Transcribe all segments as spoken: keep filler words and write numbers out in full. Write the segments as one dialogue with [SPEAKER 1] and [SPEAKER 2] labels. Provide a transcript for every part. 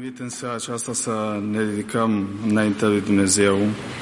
[SPEAKER 1] invit în seara aceasta să ne ridicăm înaintea lui Dumnezeu.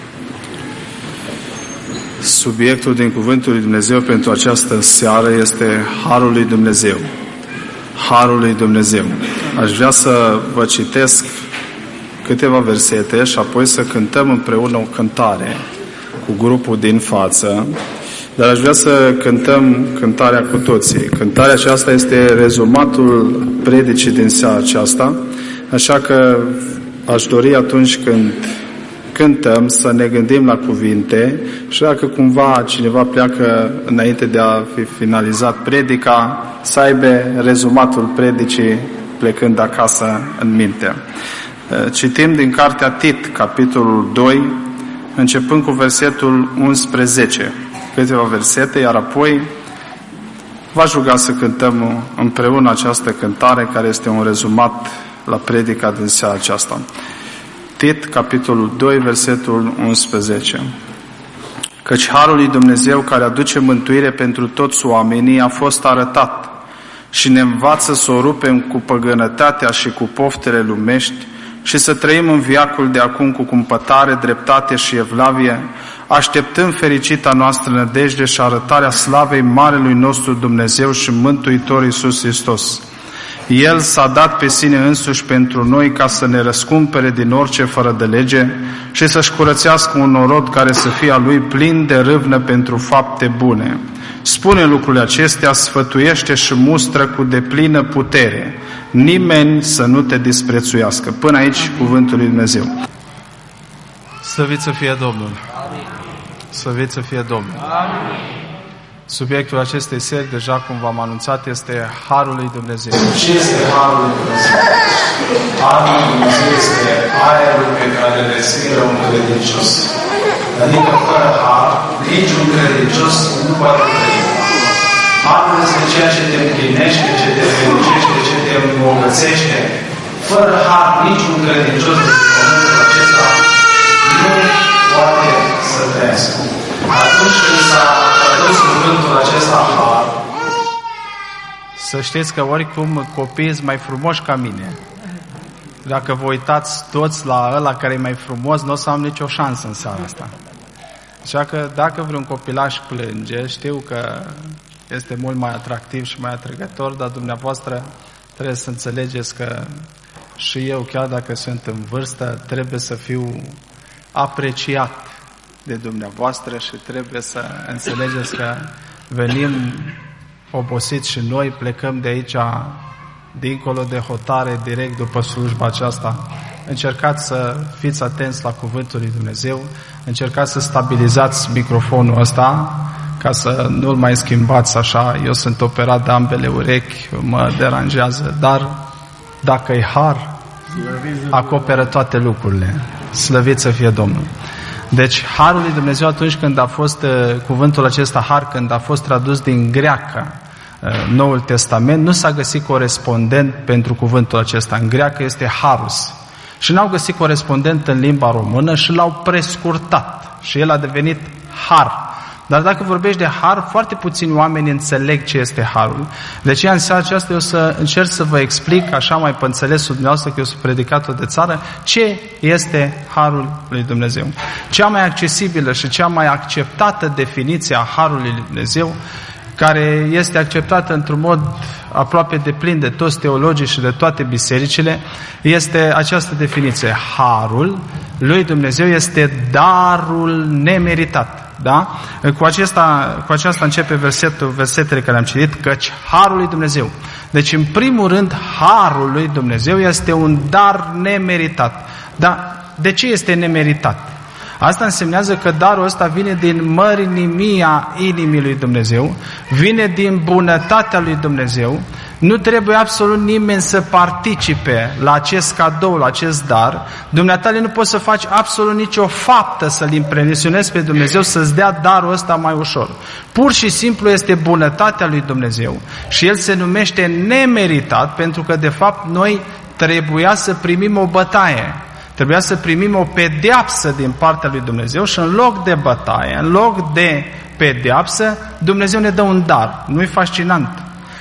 [SPEAKER 1] Subiectul din Cuvântul lui Dumnezeu pentru această seară este Harul lui Dumnezeu. Harul lui Dumnezeu. Aș vrea să vă citesc câteva versete și apoi să cântăm împreună o cântare cu grupul din față. Dar aș vrea să cântăm cântarea cu toții. Cântarea aceasta este rezumatul predicii din seara aceasta, așa că aș dori atunci când cântăm să ne gândim la cuvinte și dacă cumva cineva pleacă înainte de a fi finalizat predica, să aibă rezumatul predicii plecând acasă în minte. Citim din cartea Tit, capitolul doi, începând cu versetul unsprezece. Câteva versete, iar apoi v-aș ruga să cântăm împreună această cântare care este un rezumat la predica din seara aceasta. Tit, capitolul doi, versetul unsprezece. Căci harul lui Dumnezeu care aduce mântuire pentru toți oamenii a fost arătat și ne învață să o rupem cu păgânătatea și cu poftele lumești și să trăim în viacul de acum cu cumpătare, dreptate și evlavie, așteptând fericita noastră nădejde și arătarea slavei Marelui nostru Dumnezeu și Mântuitor Iisus Hristos. El s-a dat pe sine însuși pentru noi ca să ne răscumpere din orice fără de lege și să-și curățească un norod care să fie a Lui plin de râvnă pentru fapte bune. Spune lucrurile acestea, sfătuiește și mustră cu deplină putere. Nimeni să nu te disprețuiască. Până aici cuvântul lui Dumnezeu. Slăvit să fie Domnul! Slăvit să fie Domnul! Subiectul acestei seri, deja cum v-am anunțat, este Harul lui Dumnezeu. Ce este Harul lui Dumnezeu? Harul lui Dumnezeu este aerul pe care îl respiră un credincios. Adică fără har, niciun credincios nu poate trăi. Harul este ceea ce te împlinește, ce te fericiște, ce te îmbogățește. Fără har, niciun credincios de pământul acesta nu poate să trăiască. Atunci când s-a tradus cuvântul acesta har, să știți că oricum copiii sunt mai frumoși ca mine. Dacă vă uitați toți la ăla care e mai frumos, nu o să am nicio șansă în seara asta. Așa că dacă vreun copilaș plânge, știu că este mult mai atractiv și mai atrăgător, dar dumneavoastră trebuie să înțelegeți că și eu, chiar dacă sunt în vârstă, trebuie să fiu apreciat de dumneavoastră și trebuie să înțelegeți că venim obosiți și noi, plecăm de aici dincolo de hotare, direct după slujba aceasta. Încercați să fiți atenți la cuvântul lui Dumnezeu, încercați să stabilizați microfonul ăsta ca să nu-l mai schimbați așa. Eu sunt operat de ambele urechi, mă deranjează, dar dacă e har, acoperă toate lucrurile. Slăvit să fie Domnul! Deci, Harul lui Dumnezeu atunci când a fost, uh, cuvântul acesta, har, când a fost tradus din greacă, uh, Noul Testament, nu s-a găsit corespondent pentru cuvântul acesta. În greacă este harus. Și n-au găsit corespondent în limba română și l-au prescurtat. Și el a devenit har. Dar dacă vorbești de har, foarte puțini oameni înțeleg ce este harul. De aceea, în seara aceasta, eu să încerc să vă explic, așa mai pe înțelesul dumneavoastră, că eu sunt predicator de țară, ce este harul lui Dumnezeu. Cea mai accesibilă și cea mai acceptată definiție a harului lui Dumnezeu, care este acceptată într-un mod aproape deplin de toți teologii și de toate bisericile, este această definiție. Harul lui Dumnezeu este darul nemeritat. Da? Cu, acesta, cu aceasta începe versetul, versetele care am citit, căci harul lui Dumnezeu. Deci, în primul rând, harul lui Dumnezeu este un dar nemeritat. Dar de ce este nemeritat? Asta însemnează că darul ăsta vine din mărinimia inimii lui Dumnezeu, vine din bunătatea lui Dumnezeu. Nu trebuie absolut nimeni să participe la acest cadou, la acest dar. Dumneatale nu poți să faci absolut nicio faptă să-L impresionezi pe Dumnezeu să-ți dea darul ăsta mai ușor. Pur și simplu este bunătatea lui Dumnezeu și El se numește nemeritat pentru că de fapt noi trebuia să primim o bătaie. Trebuia să primim o pedeapsă din partea lui Dumnezeu și în loc de bătaie, în loc de pedeapsă, Dumnezeu ne dă un dar. Nu-i fascinant?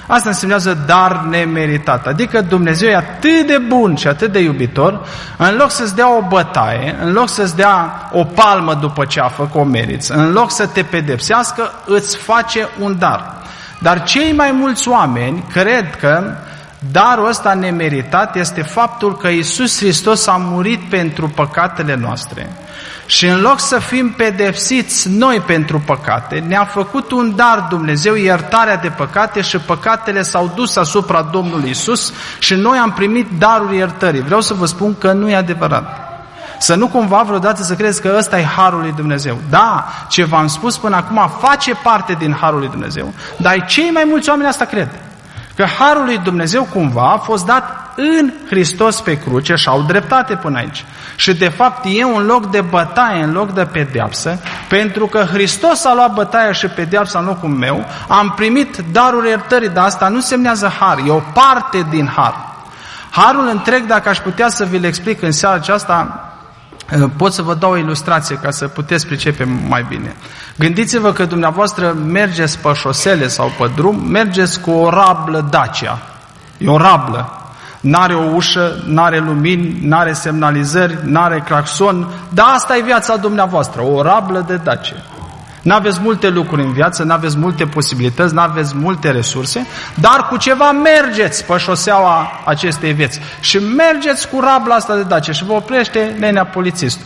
[SPEAKER 2] Asta însemnează dar nemeritat. Adică Dumnezeu e atât de bun și atât de iubitor, în loc să-ți dea o bătaie, în loc să-ți dea o palmă după ce a făcut o meriți, în loc să te pedepsească, îți face un dar. Dar cei mai mulți oameni cred că darul ăsta nemeritat este faptul că Iisus Hristos a murit pentru păcatele noastre. Și în loc să fim pedepsiți noi pentru păcate, ne-a făcut un dar Dumnezeu, iertarea de păcate, și păcatele s-au dus asupra Domnului Iisus și noi am primit darul iertării. Vreau să vă spun că nu e adevărat. Să nu cumva vreodată să credeți că ăsta e harul lui Dumnezeu. Da, ce v-am spus până acum face parte din harul lui Dumnezeu, dar cei mai mulți oameni asta cred. Că harul lui Dumnezeu cumva a fost dat în Hristos pe cruce și au dreptate până aici. Și de fapt e un loc de bătaie în loc de pedeapsă, pentru că Hristos a luat bătaia și pedeapsa în locul meu, am primit darul iertării, dar asta nu semnează har, e o parte din har. Harul întreg, dacă aș putea să vi-l explic în seara aceasta, pot să vă dau o ilustrație ca să puteți pricepe mai bine. Gândiți-vă că dumneavoastră mergeți pe șosele sau pe drum, mergeți cu o rablă Dacia. E o rablă. N-are o ușă, n-are lumini, n-are semnalizări, n-are claxon, dar asta e viața dumneavoastră, o rablă de Dacia. N-aveți multe lucruri în viață, n-aveți multe posibilități, n-aveți multe resurse, dar cu ceva mergeți pe șoseaua acestei vieți. Și mergeți cu rabla asta de Dacia și vă oprește nenea polițistul.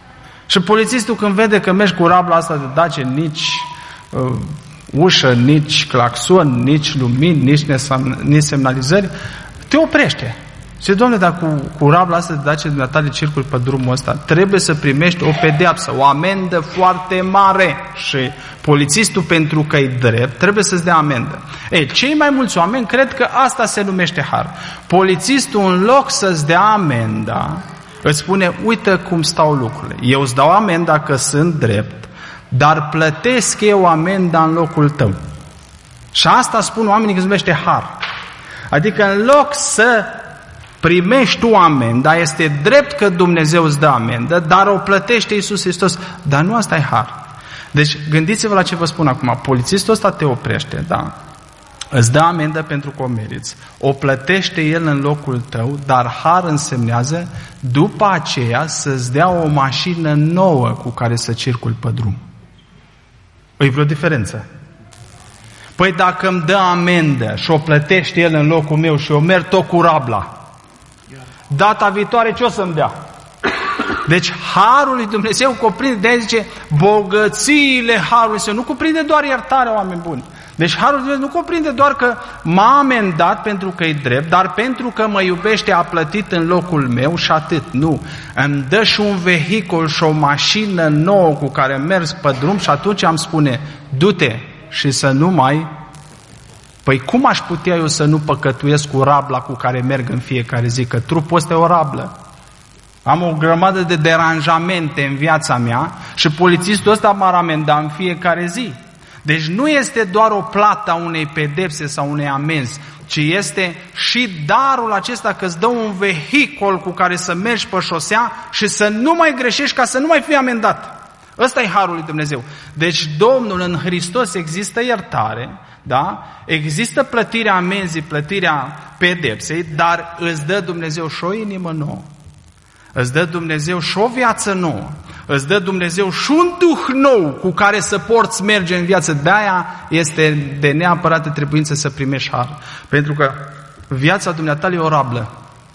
[SPEAKER 2] Și polițistul când vede că mergi cu rabla asta de Dacia, nici uh, ușă, nici claxon, nici lumini, nici, nesam, nici semnalizări, te oprește. Și domnule, dar cu, cu rabla asta de Dacia dumneavoastră circul pe drumul ăsta, trebuie să primești o pedeapsă, o amendă foarte mare. Și polițistul, pentru că e drept, trebuie să-ți dea amendă. Ei, cei mai mulți oameni cred că asta se numește har. Polițistul, în loc să-ți dea amenda, îți spune, uite cum stau lucrurile. Eu îți dau amenda că sunt drept, dar plătesc eu amenda în locul tău. Și asta spun oamenii că se numește har. Adică în loc să primești tu amenda, este drept că Dumnezeu îți dă amendă, dar o plătește Iisus Hristos. Dar nu asta e har. Deci gândiți-vă la ce vă spun acum. Polițistul ăsta te oprește, da? Îți dă amendă pentru că o meriți. O plătește el în locul tău, dar har însemnează după aceea să-ți dea o mașină nouă cu care să circuli pe drum. E vreo diferență? Păi dacă îmi dă amendă și o plătește el în locul meu și eu merg tot cu rabla, data viitoare ce o să-mi dea? Deci harul lui Dumnezeu cuprinde, de-aia zice, bogățiile harului Dumnezeu. Nu cuprinde doar iertarea, oameni buni. Deci harul lui Dumnezeu nu cuprinde doar că m-a amendat pentru că e drept, dar pentru că mă iubește a plătit în locul meu și atât. Nu. Îmi dă și un vehicul și o mașină nouă cu care merg pe drum și atunci îmi spune, du-te și să nu mai... Păi cum aș putea eu să nu păcătuiesc cu rabla cu care merg în fiecare zi? Că trupul ăsta e o rablă. Am o grămadă de deranjamente în viața mea și polițistul ăsta m-ar amenda în fiecare zi. Deci nu este doar o plată a unei pedepse sau unei amenzi, ci este și darul acesta că îți dă un vehicul cu care să mergi pe șosea și să nu mai greșești ca să nu mai fii amendat. Ăsta e harul lui Dumnezeu. Deci Domnul, în Hristos există iertare, da? Există plătirea amenzii, plătirea pedepsei, dar îți dă Dumnezeu și o inimă nouă. Îți dă Dumnezeu și o viață nouă. Îți dă Dumnezeu și un duh nou cu care să porți merge în viață. De-aia este de neapărată trebuință să primești har. Pentru că viața dumneata e o rablă.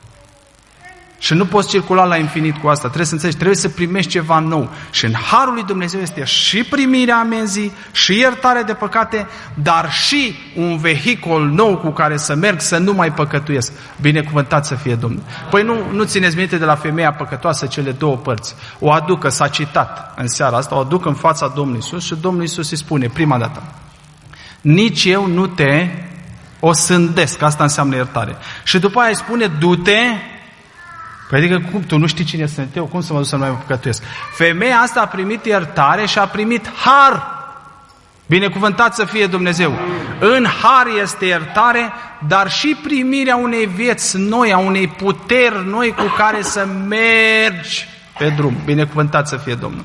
[SPEAKER 2] Și nu poți circula la infinit cu asta. Trebuie să înțelegi, trebuie să primești ceva nou. Și în harul lui Dumnezeu este și primirea amenzii, și iertarea de păcate, dar și un vehicul nou cu care să merg să nu mai păcătuiesc. Binecuvântat să fie Domnul. Păi nu, nu țineți minte de la femeia păcătoasă cele două părți. O aducă, s-a citat în seara asta, o aduc în fața Domnului Iisus și Domnul Iisus îi spune prima dată: nici eu nu te osândesc. Asta înseamnă iertare. Și după aia îi spune: du-te. Păi adică cum? Tu nu știi cine sunt eu? Cum să mă duc să nu mai păcătuiesc? Femeia asta a primit iertare și a primit har. Binecuvântat să fie Dumnezeu. În har este iertare, dar și primirea unei vieți noi, a unei puteri noi cu care să mergi pe drum. Binecuvântat să fie Domnul.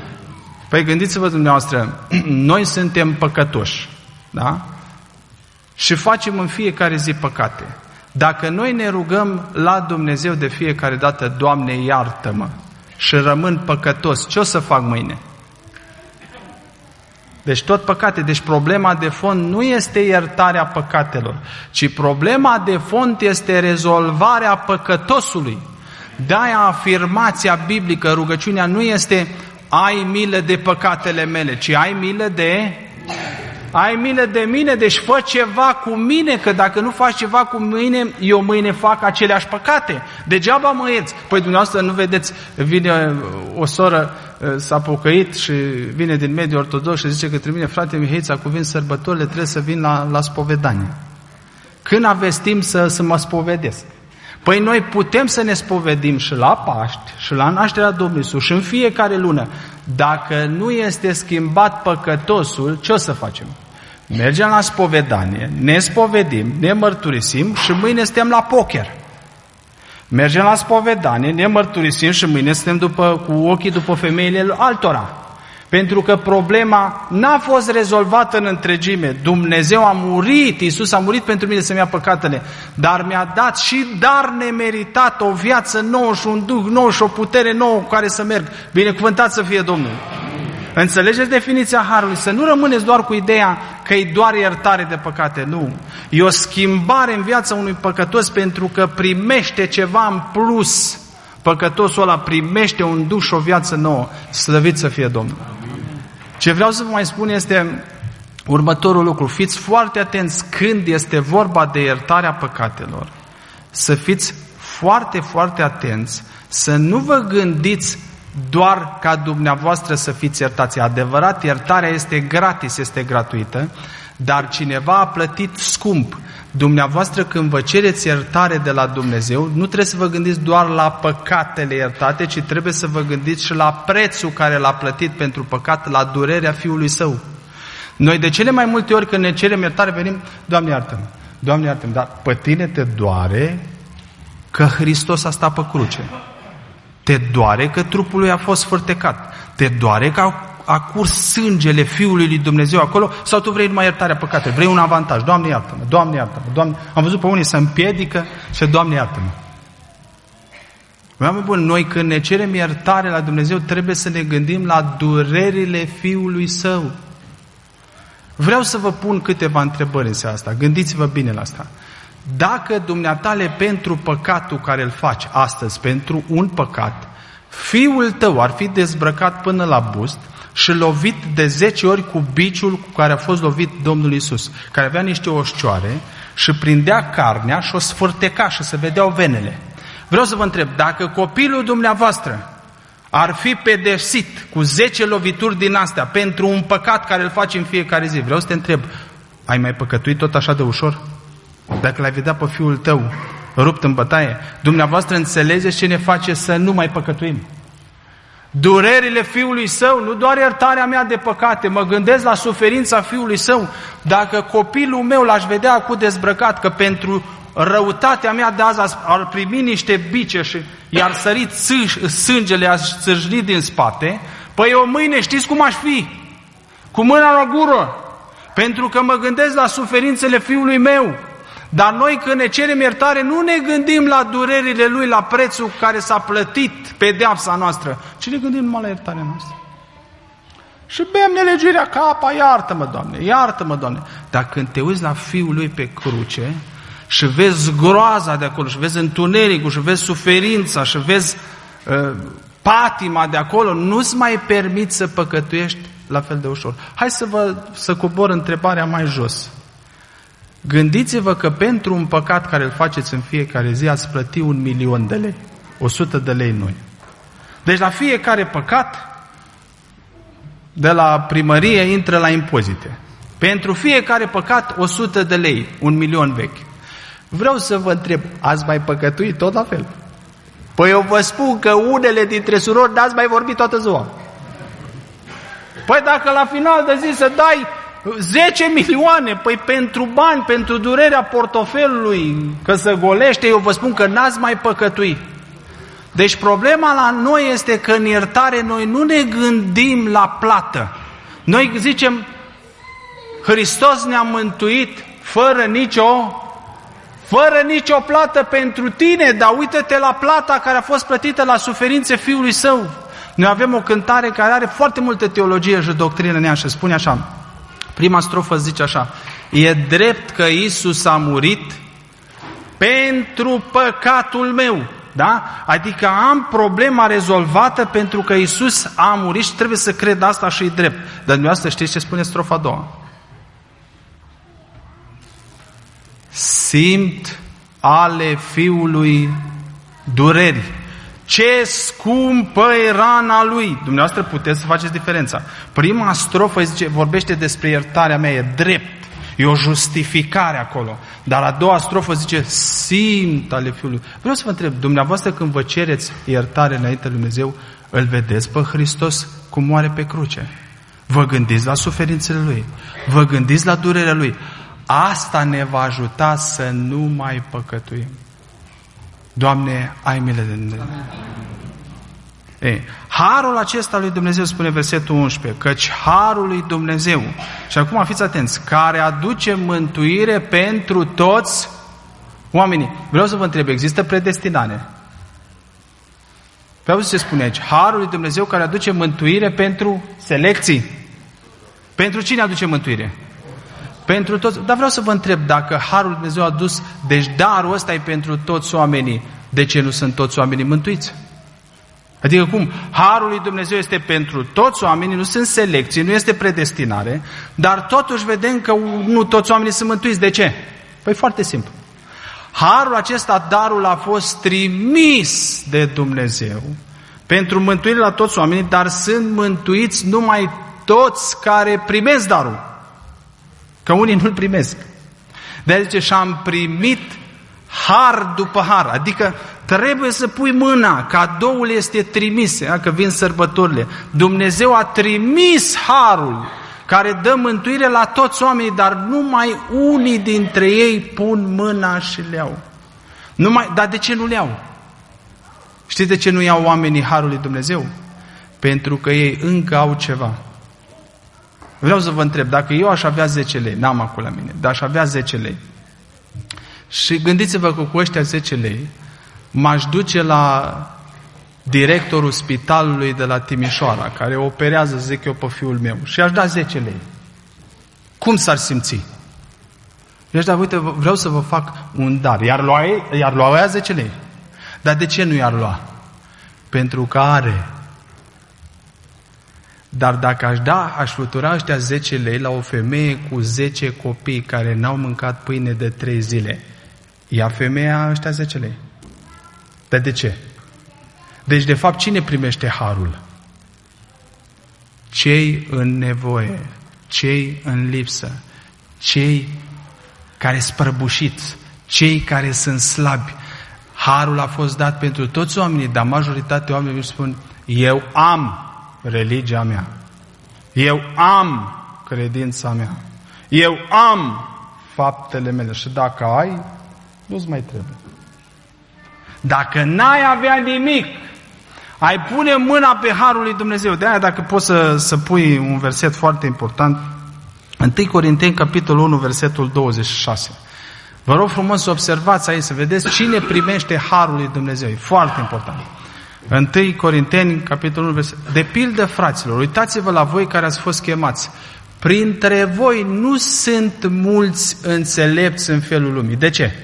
[SPEAKER 2] Păi gândiți-vă dumneavoastră, noi suntem păcătoși, da? și facem în fiecare zi păcate. Dacă noi ne rugăm la Dumnezeu de fiecare dată, Doamne, iartă-mă, și rămân păcătos, ce o să fac mâine? Deci tot păcate. Deci problema de fond nu este iertarea păcatelor, ci problema de fond este rezolvarea păcătosului. De-aia afirmația biblică, rugăciunea nu este ai milă de păcatele mele, ci ai milă de... Ai milă de mine, deci fă ceva cu mine, că dacă nu faci ceva cu mine, eu mâine fac aceleași păcate. Degeaba mă ierți. Păi dumneavoastră nu vedeți, vine o soră, s-a pocăit și vine din mediul ortodox și zice către mine, frate Mihaița, cu vin sărbătorile, trebuie să vin la, la spovedanie. Când aveți timp să, să mă spovedesc? Păi noi putem să ne spovedim și la Paști, și la nașterea Domnului Iisus, și în fiecare lună. Dacă nu este schimbat păcătosul, ce o să facem? Mergem la spovedanie, ne spovedim, ne mărturisim și mâine suntem la poker. Mergem la spovedanie, ne mărturisim și mâine suntem după, cu ochii după femeile altora. Pentru că problema n-a fost rezolvată în întregime. Dumnezeu a murit, Iisus a murit pentru mine să-mi ia păcatele, dar mi-a dat și dar nemeritat, o viață nouă și un duh nou și o putere nouă cu care să merg. Binecuvântat să fie Domnul! Înțelegeți definiția harului? Să nu rămâneți doar cu ideea că e doar iertare de păcate. Nu. E o schimbare în viața unui păcătos pentru că primește ceva în plus. Păcătosul ăla primește un duh și o viață nouă. Slăvit să fie Domnul! Ce vreau să vă mai spun este următorul lucru. Fiți foarte atenți când este vorba de iertarea păcatelor. Să fiți foarte, foarte atenți să nu vă gândiți doar ca dumneavoastră să fiți iertați. Adevărat, iertarea este gratis, este gratuită, dar cineva a plătit scump. Dumneavoastră când vă cereți iertare de la Dumnezeu, nu trebuie să vă gândiți doar la păcatele iertate, ci trebuie să vă gândiți și la prețul care l-a plătit pentru păcat, la durerea Fiului Său. Noi de cele mai multe ori când ne cerem iertare venim, Doamne iartă-mă, Doamne iartă-mă, dar pe tine te doare că Hristos a stat pe cruce. Te doare că trupul lui a fost sfârtecat. Te doare că a, a curs sângele Fiului lui Dumnezeu acolo, sau tu vrei numai iertarea păcatelor? Vrei un avantaj. Doamne iartă-mă, Doamne iartă-mă, Doamne... Am văzut pe unii să împiedică și Doamne iartă-mă. Oameni buni, noi când ne cerem iertare la Dumnezeu trebuie să ne gândim la durerile Fiului Său. Vreau să vă pun câteva întrebări în seara asta. Gândiți-vă bine la asta. Dacă dumneatale pentru păcatul care îl faci astăzi, pentru un păcat, fiul tău ar fi dezbrăcat până la bust și lovit de zece ori cu biciul cu care a fost lovit Domnul Iisus, care avea niște oșcioare și prindea carnea și o sfârteca și se vedeau venele. Vreau să vă întreb, dacă copilul dumneavoastră ar fi pedepsit cu zece lovituri din astea pentru un păcat care îl faci în fiecare zi, vreau să te întreb, ai mai păcătuit tot așa de ușor? Dacă l-ai vedea pe fiul tău rupt în bătaie, dumneavoastră înțelegeți ce ne face să nu mai păcătuim. Durerile Fiului Său, nu doar iertarea mea de păcate, mă gândesc la suferința Fiului Său. Dacă copilul meu l-aș vedea acum dezbrăcat, că pentru răutatea mea de azi ar primi niște bice și i-ar sărit sângele, ar țârjni din spate, păi eu mâine știți cum aș fi? Cu mâna la gură. Pentru că mă gândesc la suferințele fiului meu. Dar noi când ne cerem iertare nu ne gândim la durerile lui, la prețul care s-a plătit, pedeapsa noastră, ci ne gândim numai la iertarea noastră. Și bem nelegiuirea ca apa, iartă-mă, Doamne, iartă-mă, Doamne. Dar când te uiți la Fiul lui pe cruce și vezi groaza de acolo, și vezi întunericul, și vezi suferința, și vezi uh, patima de acolo, nu-ți mai permiți să păcătuiești la fel de ușor. Hai să vă să cobor întrebarea mai jos. Gândiți-vă că pentru un păcat care îl faceți în fiecare zi ați plăti un milion de lei, o sută de lei noi. Deci la fiecare păcat de la primărie intră la impozite. Pentru fiecare păcat o sută de lei, un milion vechi. Vreau să vă întreb, ați mai păcătuit tot la fel? Păi eu vă spun că unele dintre surori n-ați mai vorbit toată ziua. Păi dacă la final de zi să dai zece milioane, păi pentru bani, pentru durerea portofelului, că se golește, eu vă spun că n-ați mai păcătuit. Deci problema la noi este că în iertare noi nu ne gândim la plată. Noi zicem, Hristos ne-a mântuit, fără nicio, fără nicio plată pentru tine, dar uită-te la plata care a fost plătită la suferințe Fiului Său. Noi avem o cântare care are foarte multă teologie și doctrină în ea și spune așa, prima strofă zice așa, e drept că Iisus a murit pentru păcatul meu. Da? Adică am problema rezolvată pentru că Iisus a murit și trebuie să cred asta și e drept. Dar dumneavoastră știți ce spune strofa a doua? Simt ale Fiului dureri. Ce scumpă e rana Lui. Dumneavoastră puteți să faceți diferența. Prima strofă zice, vorbește despre iertarea mea, e drept. E o justificare acolo. Dar a doua strofă zice, simt ale Fiului. Vreau să vă întreb, dumneavoastră când vă cereți iertare înainte lui Dumnezeu, îl vedeți pe Hristos cum moare pe cruce? Vă gândiți la suferințele Lui? Vă gândiți la durerea Lui? Asta ne va ajuta să nu mai păcătuim. Doamne, ai milă de Dumnezeu. Ei, harul acesta lui Dumnezeu, spune versetul unsprezece, căci harul lui Dumnezeu, și acum fiți atenți, care aduce mântuire pentru toți oamenii. Vreau să vă întreb, există predestinare? Vreau să se spune aici, harul lui Dumnezeu care aduce mântuire pentru selecții. Pentru cine aduce mântuire? Pentru toți. Dar vreau să vă întreb, dacă harul lui Dumnezeu a adus, deci darul ăsta e pentru toți oamenii, de ce nu sunt toți oamenii mântuiți? Adică cum? Harul lui Dumnezeu este pentru toți oamenii, nu sunt selecții, nu este predestinare, dar totuși vedem că nu toți oamenii sunt mântuiți. De ce? Păi foarte simplu. Harul acesta, darul a fost trimis de Dumnezeu pentru mântuire la toți oamenii, dar sunt mântuiți numai toți care primesc darul. Că unii nu-l primesc. De-aia zice, și-am primit har după har. Adică trebuie să pui mâna, cadoul este trimis, că vin sărbătorile. Dumnezeu a trimis harul care dă mântuire la toți oamenii, dar numai unii dintre ei pun mâna și le iau. Numai, dar de ce nu le iau? Știți de ce nu iau oamenii harul lui Dumnezeu? Pentru că ei încă au ceva. Vreau să vă întreb, dacă eu aș avea zece lei, n-am acum la mine, dar aș avea zece lei, și gândiți-vă că cu ăștia zece lei m-aș duce la directorul spitalului de la Timișoara, care operează, zic eu, pe fiul meu, și aș da zece lei. Cum s-ar simți? I-aș da, uite, vreau să vă fac un dar. Iar lua, iar lua aia zece lei. Dar de ce nu i-ar lua? Pentru că are. Dar dacă aș da, aș flutura ăștia zece lei la o femeie cu zece copii care n-au mâncat pâine de trei zile, ia femeia ăștia zece lei. Dar de ce? Deci, de fapt, cine primește harul? Cei în nevoie, cei în lipsă, cei care sunt prăbușiți, cei care sunt slabi. Harul a fost dat pentru toți oamenii, dar majoritatea oamenilor spun, eu am religia mea, eu am credința mea, eu am faptele mele și dacă ai, nu-ți mai trebuie. Dacă n-ai avea nimic, ai pune mâna pe harul lui Dumnezeu. De aia, dacă poți să, să pui un verset foarte important, întâi Corinteni, capitolul unu, versetul douăzeci și șase. Vă rog frumos să observați aici, să vedeți cine primește harul lui Dumnezeu. E foarte important. întâi Corinteni, capitolul unu, verset. De pildă, fraților, uitați-vă la voi care ați fost chemați. Printre voi nu sunt mulți înțelepți în felul lumii. De ce?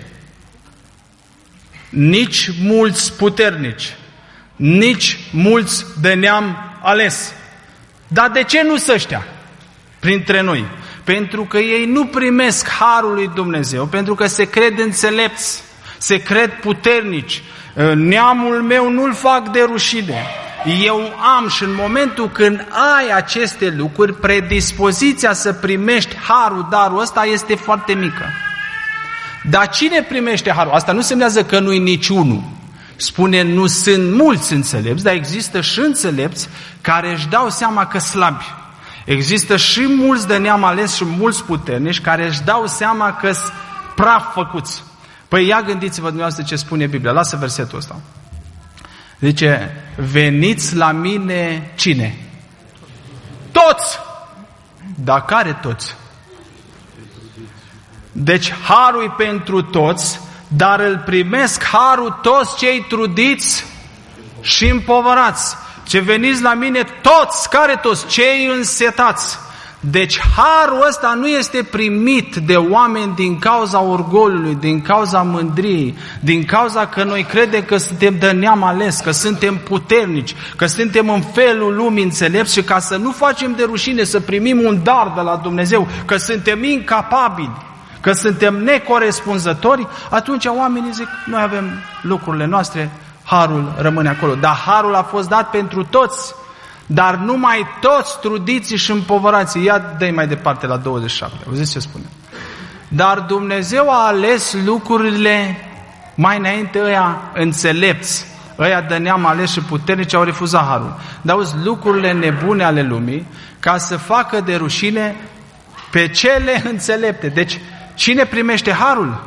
[SPEAKER 2] Nici mulți puternici, nici mulți de neam ales. Dar de ce nu sunt ăștia printre noi? Pentru că ei nu primesc harul lui Dumnezeu, pentru că se cred înțelepți, se cred puternici. Neamul meu nu-l fac de rușine. Eu am, și în momentul când ai aceste lucruri, predispoziția să primești harul, darul ăsta este foarte mică. Dar cine primește harul? Asta nu semnează că nu-i niciunul. Spune, nu sunt mulți înțelepți, dar există și înțelepți care își dau seama că slabi. Există și mulți de neam ales și mulți puternici care își dau seama că sunt praf făcuți. Păi ia gândiți-vă dumneavoastră ce spune Biblia. Lasă versetul ăsta. Zice, veniți la mine cine? Toți! Dar care toți? Deci harul e pentru toți, dar îl primesc harul toți cei trudiți și împovărați. Ce veniți la mine toți, care toți? Cei însetați. Deci harul ăsta nu este primit de oameni din cauza orgoliului, din cauza mândriei, din cauza că noi credem că suntem de neam ales, că suntem puternici, că suntem în felul lumii înțelepți și ca să nu facem de rușine să primim un dar de la Dumnezeu, că suntem incapabili, că suntem necorespunzători, atunci oamenii zic, noi avem lucrurile noastre, harul rămâne acolo. Dar harul a fost dat pentru toți, dar numai toți trudiții și împovărații. Ia dă-i mai departe la douăzeci și șapte. Auziți ce spune? Dar Dumnezeu a ales lucrurile mai înainte, ăia înțelepți, ăia de neam ales și puternici au refuzat harul. Dar auzi, lucrurile nebune ale lumii, ca să facă de rușine pe cele înțelepte. Deci, cine primește harul?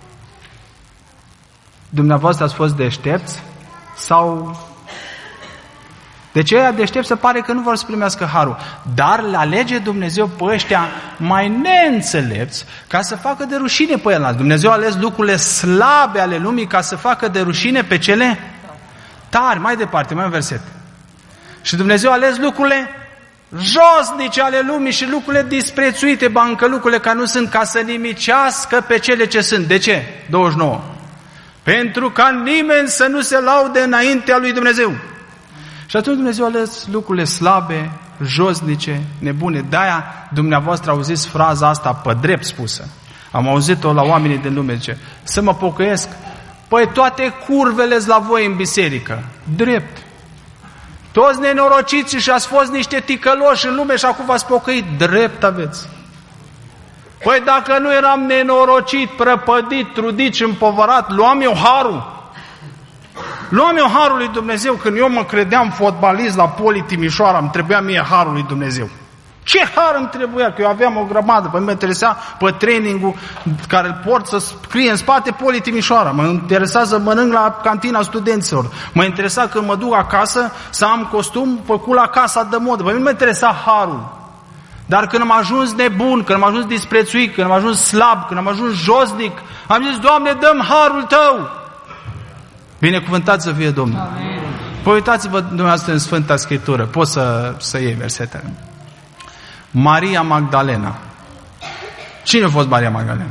[SPEAKER 2] Dumneavoastră ați fost deștepți? Sau... Deci ăia deștepți se pare că nu vor să primească harul. Dar le alege Dumnezeu pe ăștia mai neînțelepți ca să facă de rușine pe el. Dumnezeu a ales lucrurile slabe ale lumii ca să facă de rușine pe cele tari. Mai departe, mai un verset. Și Dumnezeu a ales lucrurile josnice ale lumii și lucrurile disprețuite, ba încă lucrurile care nu sunt, ca să nimicească pe cele ce sunt. De ce? douăzeci și nouă. Pentru ca nimeni să nu se laude înaintea lui Dumnezeu. Și atunci Dumnezeu a ales lucrurile slabe, josnice, nebune. De-aia dumneavoastră auziți fraza asta pe drept spusă. Am auzit-o la oamenii din lume, zice, să mă pocăiesc. Păi toate curvele la voi în biserică. Drept. Toți nenorociți și ați fost niște ticăloși în lume și acum v-ați pocăit. Drept aveți. Păi dacă nu eram nenorocit, prăpădit, trudit și împovărat, luam eu harul. Luam eu harul lui Dumnezeu când eu mă credeam fotbalist la Poli Timișoara, îmi trebuia mie harul lui Dumnezeu. Ce har îmi trebuia? Că eu aveam o grămadă, pe mine mă interesa pe trainingul care îl port să scrie în spate Poli Timișoara. Mă interesa să mănânc la cantina studenților. Mă interesa când mă duc acasă să am costum făcut la casa de modă. Pe mine mă interesa harul. Dar când am ajuns nebun, când am ajuns disprețuit, când am ajuns slab, când am ajuns josnic, am zis, Doamne, dă-mi harul Tău. Binecuvântat să fie Domnul. Amin. Păi uitați-vă dumneavoastră în Sfânta Scriptură. Poți să, să iei versetele. Maria Magdalena. Cine a fost Maria Magdalena?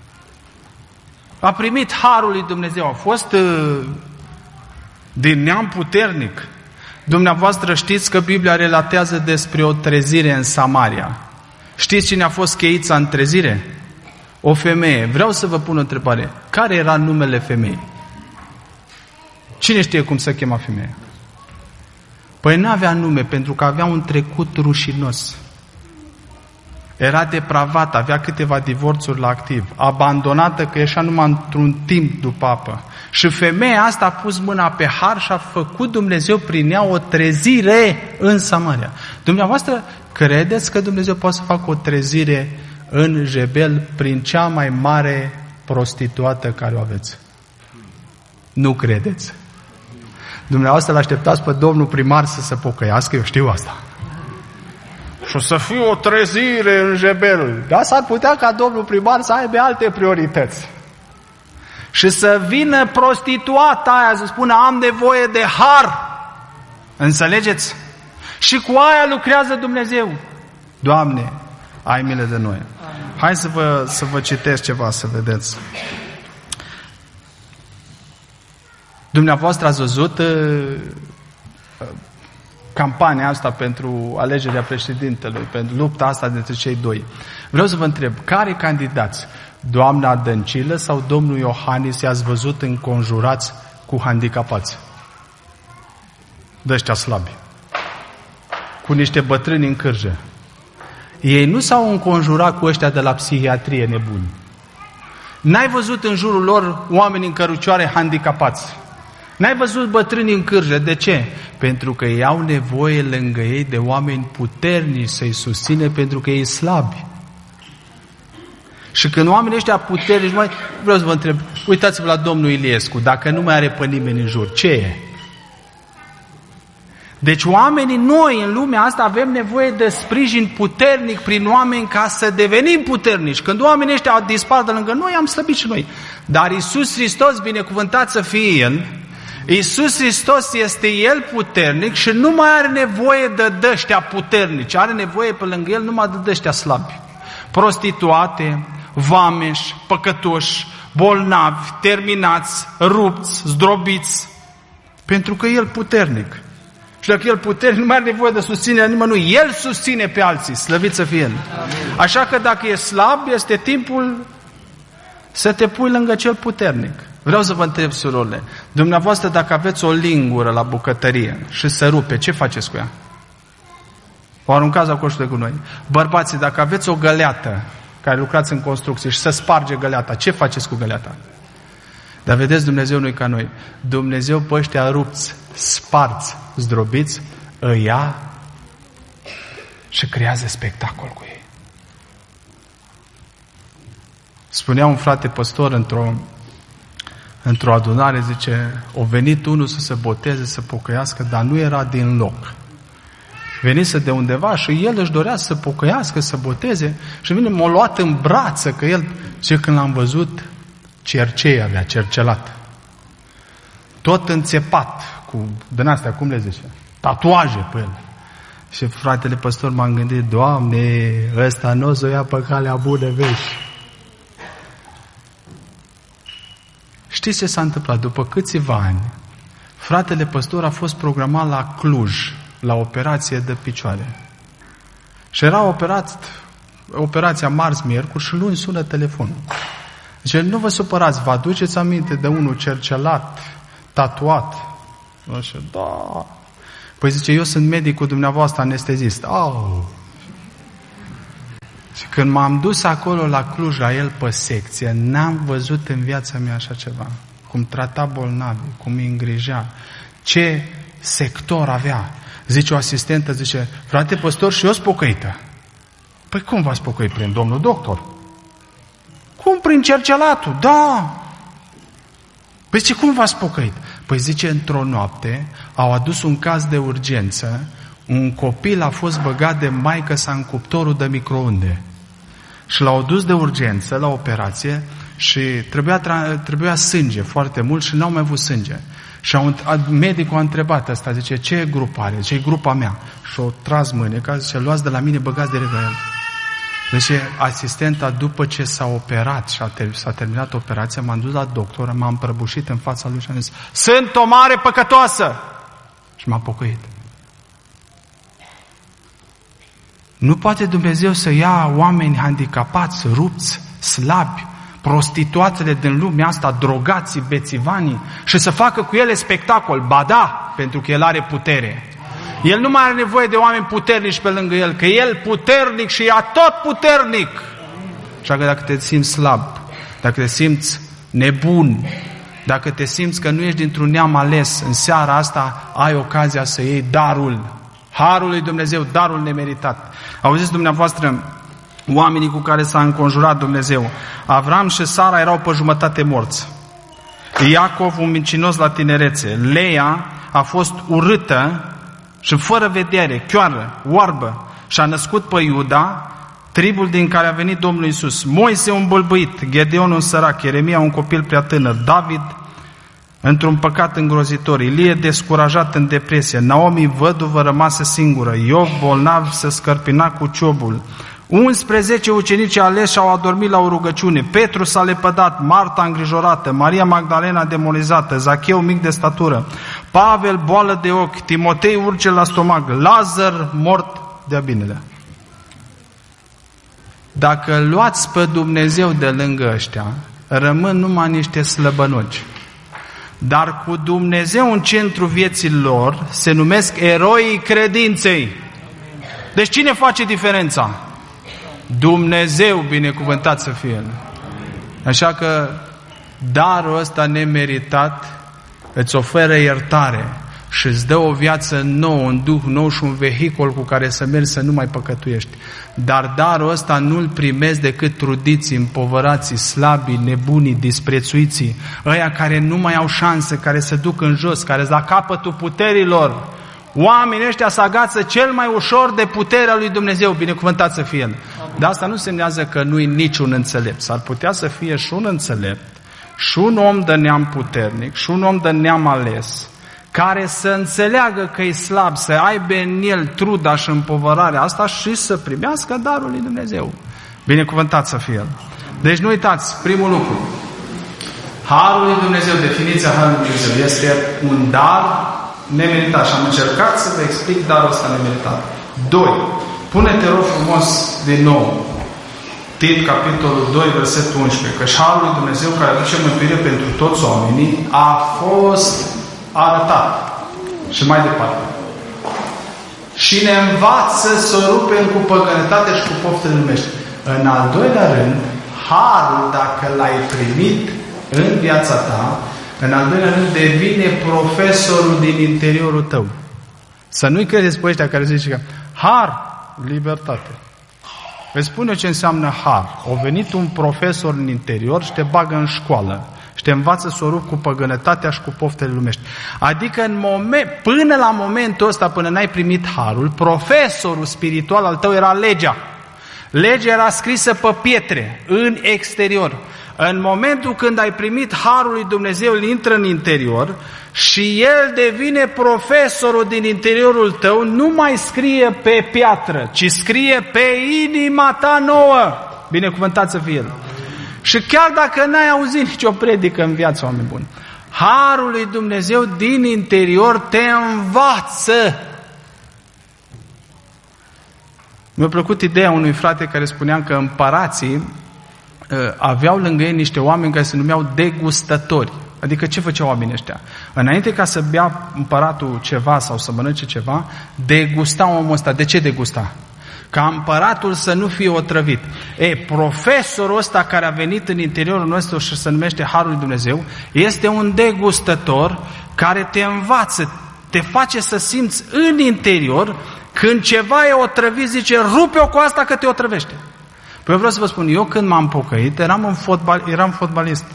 [SPEAKER 2] A primit harul lui Dumnezeu. A fost uh, din neam puternic. Dumneavoastră știți că Biblia relatează despre o trezire în Samaria. Știți cine a fost cheița în trezire? O femeie. Vreau să vă pun o întrebare. Care era numele femeii? Cine știe cum se chema femeia? Păi nu avea nume, pentru că avea un trecut rușinos. Era depravată, avea câteva divorțuri la activ, abandonată că ieșea numai într-un timp după apă. Și femeia asta a pus mâna pe har și a făcut Dumnezeu prin ea o trezire în Samaria. Dumneavoastră credeți că Dumnezeu poate să facă o trezire în Jebel prin cea mai mare prostituată care o aveți? Nu credeți. Dumneavoastră l-așteptați pe domnul primar să se pocăiască, eu știu asta. Și o să fie o trezire în Jebel. Dar s-ar putea ca domnul primar să aibă alte priorități. Și să vină prostituata aia să spună, am nevoie de har. Înțelegeți? Și cu aia lucrează Dumnezeu. Doamne, ai milă de noi. Hai să vă, să vă citesc ceva, să vedeți. Dumneavoastră ați văzut uh, campania asta pentru alegerea președintelui, pentru lupta asta dintre cei doi. Vreau să vă întreb, care candidați? Doamna Dăncilă sau domnul Iohannis i-ați văzut înconjurați cu handicapați? De ăștia slabi. Cu niște bătrâni în cârjă. Ei nu s-au înconjurat cu ăștia de la psihiatrie nebuni. N-ai văzut în jurul lor oameni în cărucioare handicapați. N-ai văzut bătrâni în cârjă. De ce? Pentru că ei au nevoie lângă ei de oameni puternici să-i susține, pentru că ei slabi. Și când oamenii ăștia puternici, mai vreau să vă întreb, uitați-vă la domnul Iliescu, dacă nu mai are pe nimeni în jur, ce e? Deci oamenii, noi în lumea asta avem nevoie de sprijin puternic prin oameni ca să devenim puternici. Când oamenii ăștia au dispar de lângă noi, am slăbit și noi. Dar Iisus Hristos, binecuvântat să fie El, Iisus Hristos este El puternic și nu mai are nevoie de dăștia puternici, are nevoie pe lângă El numai de dăștia slabi. Prostituate, vameși, păcătoși, bolnavi, terminați, rupți, zdrobiți, pentru că El puternic. Și dacă El puternic, nu mai are nevoie de susținerea nimănui. El susține pe alții, slăvit să fie El. Așa că dacă e slab, este timpul să te pui lângă cel puternic. Vreau să vă întreb, surorile, dumneavoastră dacă aveți o lingură la bucătărie și se rupe, ce faceți cu ea? O aruncați la coșul de gunoi. Bărbații, dacă aveți o găleată care lucrați în construcție și se sparge găleata, ce faceți cu găleata? Dar vedeți, Dumnezeu nu-i ca noi. Dumnezeu pe ăștia rupți, sparți, zdrobiți, îi ia și creează spectacol cu ei. Spunea un frate păstor într-o într-o adunare, zice, o venit unul să se boteze, să pocăiască, dar nu era din loc. Venise de undeva și el își dorea să pocăiască, să boteze și vine, m-a luat în brață, că el, ce când l-am văzut, cercei avea, cercelat. Tot înțepat, cu, din astea, cum le zice, tatuaje pe el. Și fratele păstor m-am gândit, Doamne, ăsta nu o să o ia pe calea bună, vezi. Știți ce s-a întâmplat? După câțiva ani, fratele păstor a fost programat la Cluj, la operație de picioare. Și era operat, operația marți-miercuri și luni sună telefonul. Zice, nu vă supărați, vă aduceți aminte de unul cercelat, tatuat? Zice, da. Păi zice, eu sunt medicul dumneavoastră, anestezist. Au. Și când m-am dus acolo la Cluj, la el pe secție, n-am văzut în viața mea așa ceva. Cum trata bolnavi, cum îi îngrijea, ce sector avea. Zice o asistentă, zice, frate păstor, și eu sunt pocăită. Păi cum v-ați pocăit? Prin domnul doctor? Cum? Prin cercelatul? Da. Păi zice, cum v-ați pocăit? Păi zice, într-o noapte au adus un caz de urgență. Un copil a fost băgat de maică-sa în cuptorul de microunde. Și l-au dus de urgență la operație și trebuia, trebuia sânge foarte mult și n-au mai avut sânge. Și au, medicul a întrebat asta, zice, ce grup are? Zice, e grupa mea. Și o tras mâneca, zice, luați de la mine, băgați direct la el. Zice, asistenta, după ce s-a operat și a ter- s-a terminat operația, m-am dus la doctor, m-am prăbușit în fața lui și am zis, sunt o mare păcătoasă! Și m-a pocăit. Nu poate Dumnezeu să ia oameni handicapați, rupți, slabi, prostituatele din lumea asta, drogații, bețivanii și să facă cu ele spectacol. Ba da, pentru că El are putere. El nu mai are nevoie de oameni puternici pe lângă El, că El puternic și ea tot puternic. Așa că dacă te simți slab, dacă te simți nebun, dacă te simți că nu ești dintr-un neam ales, în seara asta ai ocazia să iei darul. Harul lui Dumnezeu, darul nemeritat. Auziți dumneavoastră, oamenii cu care s-a înconjurat Dumnezeu. Avram și Sara erau pe jumătate morți. Iacov un mincinos la tinerețe. Leia a fost urâtă și fără vedere, chioară, oarbă. Și a născut pe Iuda, tribul din care a venit Domnul Iisus. Moise un bâlbâit, Gedeon un sărac, Ieremia un copil prea tânăr, David într-un păcat îngrozitor, Ilie descurajat în depresie, Naomi văduvă rămasă singură, Iov bolnav se scărpina cu ciobul. unsprezece ucenici aleși au adormit la o rugăciune, Petru s-a lepădat, Marta îngrijorată, Maria Magdalena demonizată, Zacheu mic de statură, Pavel boală de ochi, Timotei urce la stomac, Lazar mort de-a binele. Dacă luați pe Dumnezeu de lângă ăștia, rămân numai niște slăbănoci. Dar cu Dumnezeu în centru vieții lor se numesc eroii credinței. Deci cine face diferența? Dumnezeu, binecuvântat să fie El. Așa că darul ăsta nemeritat îți oferă iertare și îți dă o viață nouă, un duh nou și un vehicul cu care să mergi să nu mai păcătuiești. Dar darul ăsta nu-l primesc decât trudiții, împovărații, slabii, nebunii, disprețuiții, ăia care nu mai au șanse, care se duc în jos, care sunt la capătul puterilor. Oamenii ăștia se agață cel mai ușor de puterea lui Dumnezeu, binecuvântat să fie El. Dar asta nu semnează că nu-i niciun înțelept. S-ar putea să fie și un înțelept, și un om de neam puternic, și un om de neam ales, care să înțeleagă că e slab, să aibă în el truda și împovărarea asta și să primească darul lui Dumnezeu. Binecuvântat să fie El. Deci nu uitați, primul lucru, harul lui Dumnezeu, definiția harului lui Dumnezeu, este un dar nemeritat. Și am încercat să vă explic darul ăsta nemeritat. Doi. Pune-te rog frumos din nou Tit, capitolul doi, versetul unsprezece. Că harul lui Dumnezeu care aduce mântuire pentru toți oamenii a fost arătat. Și mai departe. Și ne învață să o rupem cu păgânătate și cu poftele lumești. În al doilea rând, harul, dacă l-ai primit în viața ta, în al doilea rând devine profesorul din interiorul tău. Să nu-i credeți pe ăștia care zice că har, libertate. Îți spun eu ce înseamnă har. A venit un profesor în interior și te bagă în școală și te învață să o rupi cu păgânătatea și cu poftele lumești. Adică în moment, până la momentul ăsta, până n-ai primit harul, profesorul spiritual al tău era legea. Legea era scrisă pe pietre, în exterior. În momentul când ai primit harul lui Dumnezeu, îl intră în interior și el devine profesorul din interiorul tău, nu mai scrie pe piatră, ci scrie pe inima ta nouă. Binecuvântat să fie El. Și chiar dacă n-ai auzit nicio predică în viața, oameni buni, harul lui Dumnezeu din interior te învață. Mi-a plăcut ideea unui frate care spunea că împărații aveau lângă ei niște oameni care se numeau degustători. Adică ce făceau oamenii ăștia? Înainte ca să bea împăratul ceva sau să mănânce ceva, degusta omul ăsta. De ce degusta? Ca împăratul să nu fie otrăvit. E, profesorul ăsta care a venit în interiorul nostru și se numește Harul lui Dumnezeu, este un degustător care te învață, te face să simți în interior când ceva e otrăvit, zice, rupe-o cu asta că te otrăvește. Păi eu vreau să vă spun, eu când m-am pocăit, eram, în fotbal, eram fotbalist.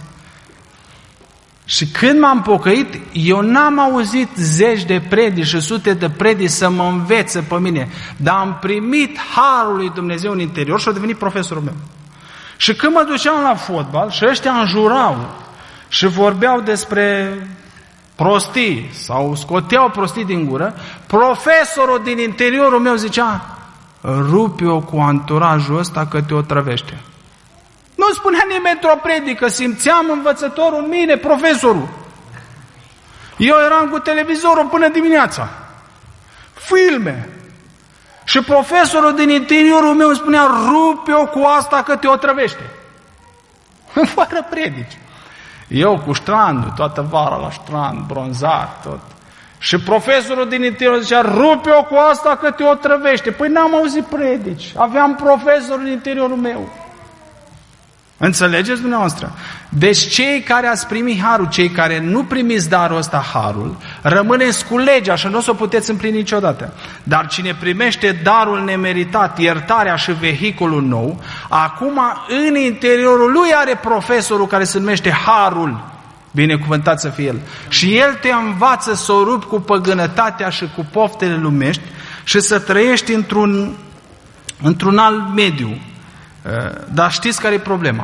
[SPEAKER 2] Și când m-am pocăit, eu n-am auzit zeci de predici și sute de predici să mă învețe pe mine, dar am primit harul lui Dumnezeu în interior și a devenit profesorul meu. Și când mă duceam la fotbal și ăștia înjurau și vorbeau despre prostii sau scoteau prostii din gură, profesorul din interiorul meu zicea, rupe-o cu anturajul ăsta că te otrăvește. Nu spunea nimeni într-o predică, simțeam învățătorul în mine, profesorul. Eu eram cu televizorul până dimineața. Filme. Și profesorul din interiorul meu îmi spunea, rupe-o cu asta că te otrăvește. Fără predici. Eu cu ștrandul, toată vara la ștrand, bronzat, tot. Și profesorul din interior zicea, rupe-o cu asta că te otrăvește. Păi n-am auzit predici. Aveam profesorul din interiorul meu. Înțelegeți dumneavoastră? Deci cei care ați primit harul, cei care nu primiți darul ăsta harul, rămâneți cu legea și nu o să o puteți împlini niciodată. Dar cine primește darul nemeritat, iertarea și vehiculul nou, acum în interiorul lui are profesorul care se numește harul. Binecuvântat să fie El. Și El te învață să o rupi cu păgânătatea și cu poftele lumești și să trăiești într-un, într-un alt mediu. Dar știți care e problema?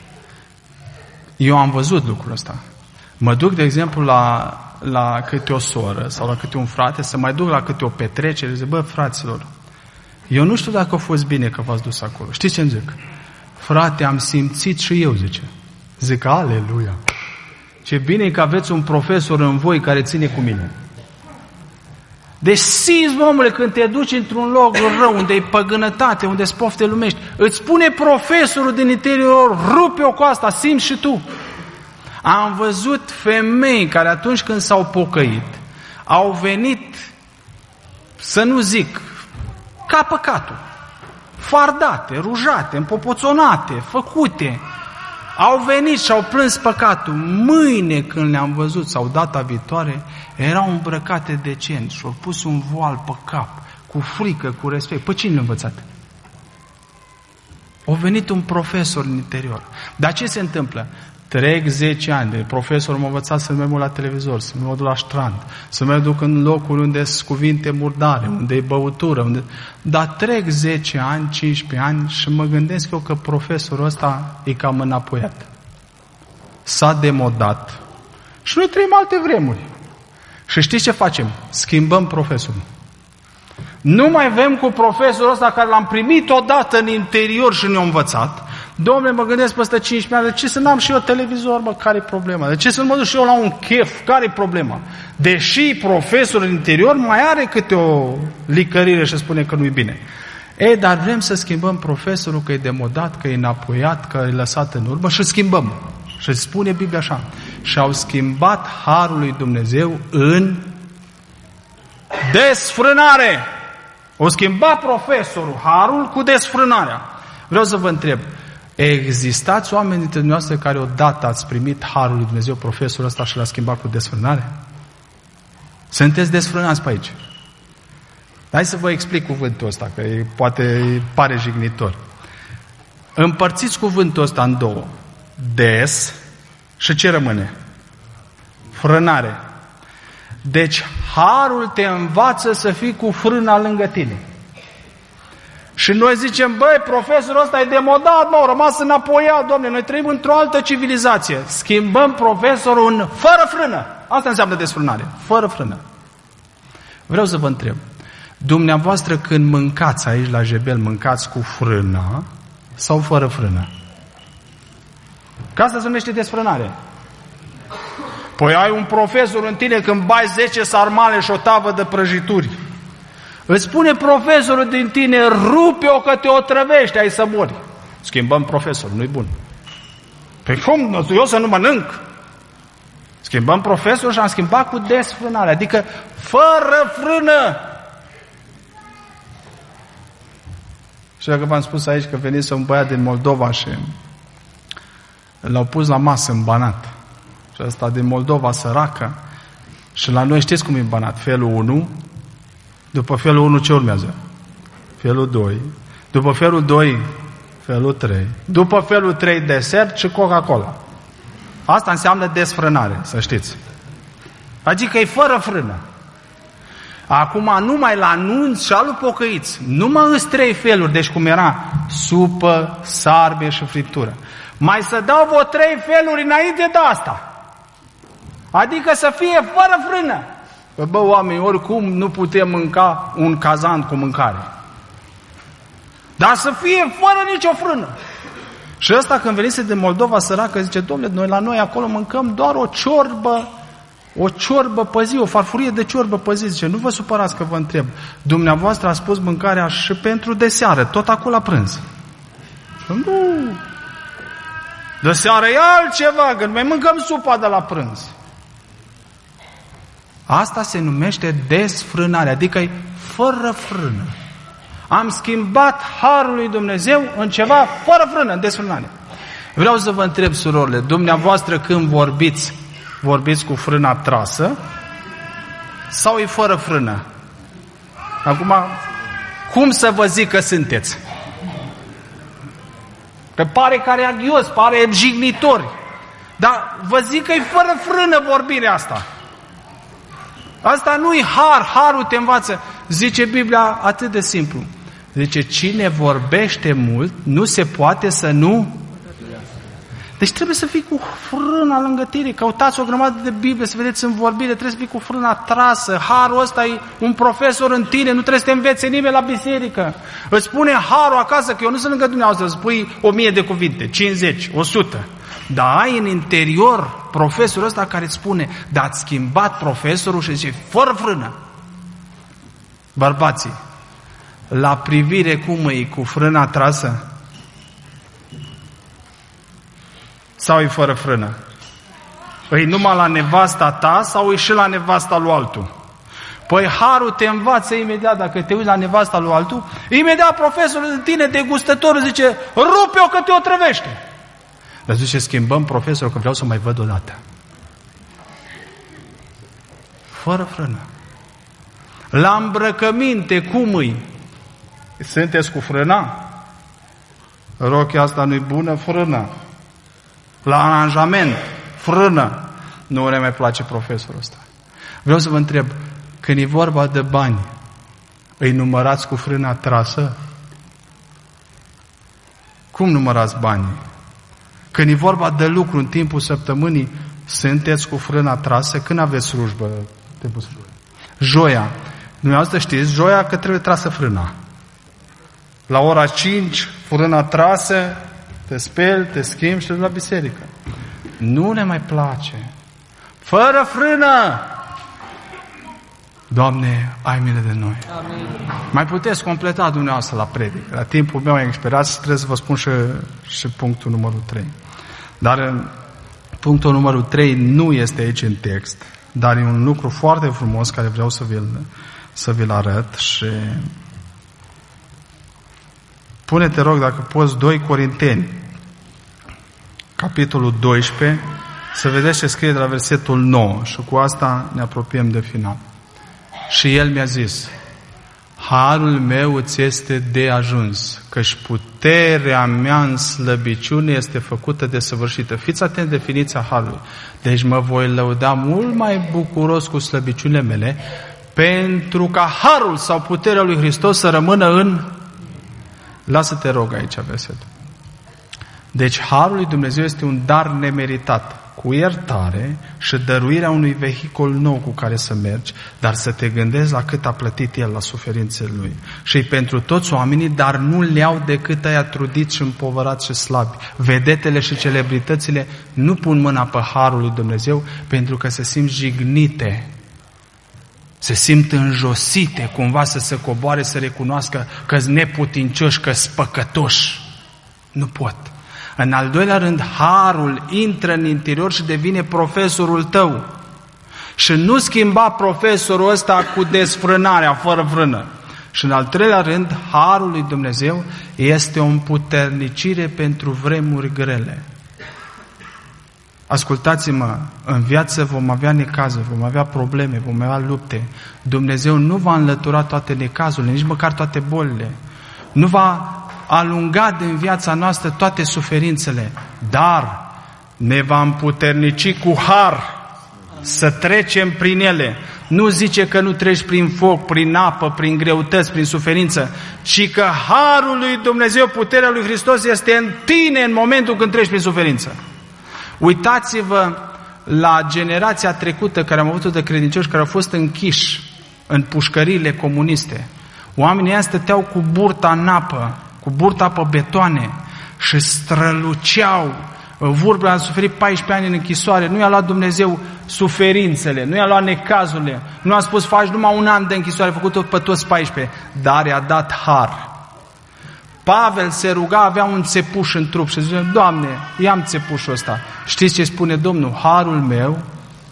[SPEAKER 2] Eu am văzut lucrul ăsta. Mă duc, de exemplu, la, la câte o soră sau la câte un frate, să mai duc la câte o petrecere, zic, bă, fraților, eu nu știu dacă a fost bine că v-ați dus acolo. Știți ce-mi zic? Frate, am simțit și eu, zice. Zic, aleluia! Ce bine e că aveți un profesor în voi care ține cu mine. Deci simți, omule, când te duci într-un loc rău, unde e păgânătate, unde sunt pofte lumești, îți spune profesorul din interior, rupe-o cu asta, simți și tu. Am văzut femei care atunci când s-au pocăit, au venit, să nu zic, ca păcatul, fardate, rujate, împopoțonate, făcute. Au venit și au plâns păcatul. Mâine când le-am văzut sau data viitoare, erau îmbrăcate decent și au pus un voal pe cap, cu frică, cu respect. Pe cine l-a învățat? A venit un profesor în interior. Dar ce se întâmplă? Trec zece ani. Profesorul m-a învățat să merg la televizor, să mă duc la strand, să mă duc în locuri unde sunt cuvinte murdare, unde e băutură. Unde... Dar trec zece ani, cincisprezece ani și mă gândesc eu că profesorul ăsta e cam înapoiat. S-a demodat. Și noi trăim alte vremuri. Și știți ce facem? Schimbăm profesorul. Nu mai avem cu profesorul ăsta care l-am primit odată în interior și ne-a învățat. Dom'le, mă gândesc peste cincisprezece ani, de ce să n-am și eu televizor, mă, care-i problema? De ce să nu mă duc și eu la un chef? Care-i problema? Deși profesorul interior mai are câte o licărire și spune că nu-i bine. Ei, dar vrem să schimbăm profesorul, că e demodat, că e înapoiat, că e lăsat în urmă și schimbăm. Și spune Biblia așa. Și-au schimbat harul lui Dumnezeu în desfrânare. O schimba profesorul harul cu desfrânarea. Vreau să vă întreb, existați oameni dintre dumneavoastră care odată ați primit harul lui Dumnezeu, profesorul ăsta, și l-a schimbat cu desfrânare? Sunteți desfrânați pe aici. Hai să vă explic cuvântul ăsta, că e, poate pare jignitor. Împărțiți cuvântul ăsta în două. Des și ce rămâne? Frânare. Deci harul te învață să fii cu frâna lângă tine. Și noi zicem, băi, profesorul ăsta e demodat, mă, au rămas înapoiat, Doamne, noi trăim într-o altă civilizație. Schimbăm profesorul în fără frână. Asta înseamnă desfrânare, fără frână. Vreau să vă întreb, dumneavoastră când mâncați aici la Jebel, mâncați cu frână sau fără frână? Că asta se numește desfrânare. Păi ai un profesor în tine când bai zece sarmale și o tavă de prăjituri. Îți spune profesorul din tine, rupe-o că te otrăvești, ai să mori. Schimbăm profesorul, nu-i bun. Păi cum, eu să nu mănânc? Schimbăm profesorul și am schimbat cu desfrânare, adică fără frână. Și dacă v-am spus aici că venise un băiat din Moldova și l-au pus la masă în Banat. Și ăsta din Moldova, săracă. Și la noi știți cum e în Banat? Felul unu. După felul unu ce urmează? Felul doi. După felul doi, felul trei. După felul trei, desert și Coca-Cola. Asta înseamnă desfrânare, să știți. Adică e fără frână. Acum numai la nunți și alu pocăiți. Numai îți trei feluri, deci cum era supă, sarbe și friptură. Mai să dau vreo trei feluri înainte de asta. Adică să fie fără frână. Că, bă, oameni, oricum nu putem mânca un cazan cu mâncare. Dar să fie fără nicio frână. Și ăsta când venise din Moldova săracă, zice, dom'le, noi la noi acolo mâncăm doar o ciorbă, o ciorbă pe zi, o farfurie de ciorbă pe zi. Zice, nu vă supărați că vă întreb. Dumneavoastră a spus mâncarea și pentru de seară, tot acolo la prânz. Nu. De seară e altceva, că noi mâncăm supa de la prânz. Asta se numește desfrânare, adică e fără frână. Am schimbat harul lui Dumnezeu în ceva fără frână, în desfrânare. Vreau să vă întreb, surorile, dumneavoastră când vorbiți, vorbiți cu frâna trasă sau e fără frână? Acum, cum să vă zic că sunteți? Că pare cariagios, pare jignitor. Dar vă zic că e fără frână vorbirea asta. Asta nu-i har, harul te învață. Zice Biblia atât de simplu. Zice, cine vorbește mult, nu se poate să nu... Deci trebuie să fii cu frâna lângă tine. Căutați o grămadă de Biblie, să vedeți în vorbire, trebuie să fii cu frâna trasă. Harul ăsta e un profesor în tine, nu trebuie să te învețe nimeni la biserică. Îți spune harul acasă, că eu nu sunt lângă dumneavoastră, îți spui o mie de cuvinte, cincizeci, o sută. Dar ai în interior profesorul ăsta care îți spune, dar ați schimbat profesorul și zice, fără frână. Bărbații, la privire cum e cu frâna trasă? Sau e fără frână? E numai la nevasta ta sau e și la nevasta lui altul? Păi harul te învață imediat, dacă te uiți la nevasta lui altul, imediat profesorul de tine, degustătorul, zice, rupe-o că te otrăvește. Dar zice, schimbăm profesorul că vreau să mai văd o dată. Fără frână. La îmbrăcăminte, cum îi? Sunteți cu frâna? Rochia asta nu-i bună, frână. la aranjament, frână. Nu ne mai place profesorul ăsta. Vreau să vă întreb, când e vorba de bani, îi numărați cu frâna trasă? Cum numărați banii? Când e vorba de lucru în timpul săptămânii, sunteți cu frâna trasă? Când aveți slujbă? Joia. Dumneavoastră știți, joia că trebuie trasă frâna. La ora cinci, frâna trasă, te speli, te schimbi și te duci la biserică. Nu ne mai place. Fără frână! Doamne, ai milă de noi. Amin. Mai puteți completa dumneavoastră la predică. La timpul meu e expirat și trebuie să vă spun și, și punctul numărul trei. Dar punctul numărul trei nu este aici în text, dar e un lucru foarte frumos care vreau să vi-l, să vi-l arăt și pune, te rog, dacă poți, doi Corinteni, capitolul doisprezece, să vedeți ce scrie de la versetul nouă și cu asta ne apropiem de final. Și el mi-a zis: harul meu îți este de ajuns, căci puterea mea în slăbiciune este făcută desăvârșită. Fiți atent definiția harului. Deci mă voi lăuda mult mai bucuros cu slăbiciunile mele, pentru ca harul sau puterea lui Hristos să rămână în... Lasă-te rog aici versetul. Deci harul lui Dumnezeu este un dar nemeritat, cu iertare și dăruirea unui vehicul nou cu care să mergi, dar să te gândești la cât a plătit El la suferințele Lui. Și pentru toți oamenii, dar nu le au decât aia trudiți și împovărați și slabi. Vedetele și celebritățile nu pun mâna pe harul lui Dumnezeu pentru că se simt jignite, se simt înjosite, cumva să se coboare, să recunoască că-s neputincioși, că-s păcătoși. Nu pot. În al doilea rând, harul intră în interior și devine profesorul tău. Și nu schimba profesorul ăsta cu desfrânarea, fără frână. Și în al treilea rând, harul lui Dumnezeu este o împuternicire pentru vremuri grele. Ascultați-mă, în viață vom avea necazuri, vom avea probleme, vom avea lupte. Dumnezeu nu va înlătura toate necazurile, nici măcar toate bolile. Nu va alunga din viața noastră toate suferințele, dar ne va împuternici cu har să trecem prin ele. Nu zice că nu treci prin foc, prin apă, prin greutăți, prin suferință, ci că harul lui Dumnezeu, puterea lui Hristos este în tine în momentul când treci prin suferință. Uitați-vă la generația trecută care am avut de credincioși care au fost închiși în pușcăriile comuniste. Oamenii ăia stăteau cu burta în apă, cu burta pe betoane și străluceau. Vorbele a suferit paisprezece ani în închisoare. Nu i-a luat Dumnezeu suferințele, nu i-a luat necazurile, nu a spus faci numai un an de închisoare, a făcut-o pe toți paisprezece, dar i-a dat har. Pavel se ruga, avea un țepuș în trup și zice: Doamne, ia-mi țepușul ăsta. Știți ce spune Domnul? Harul meu,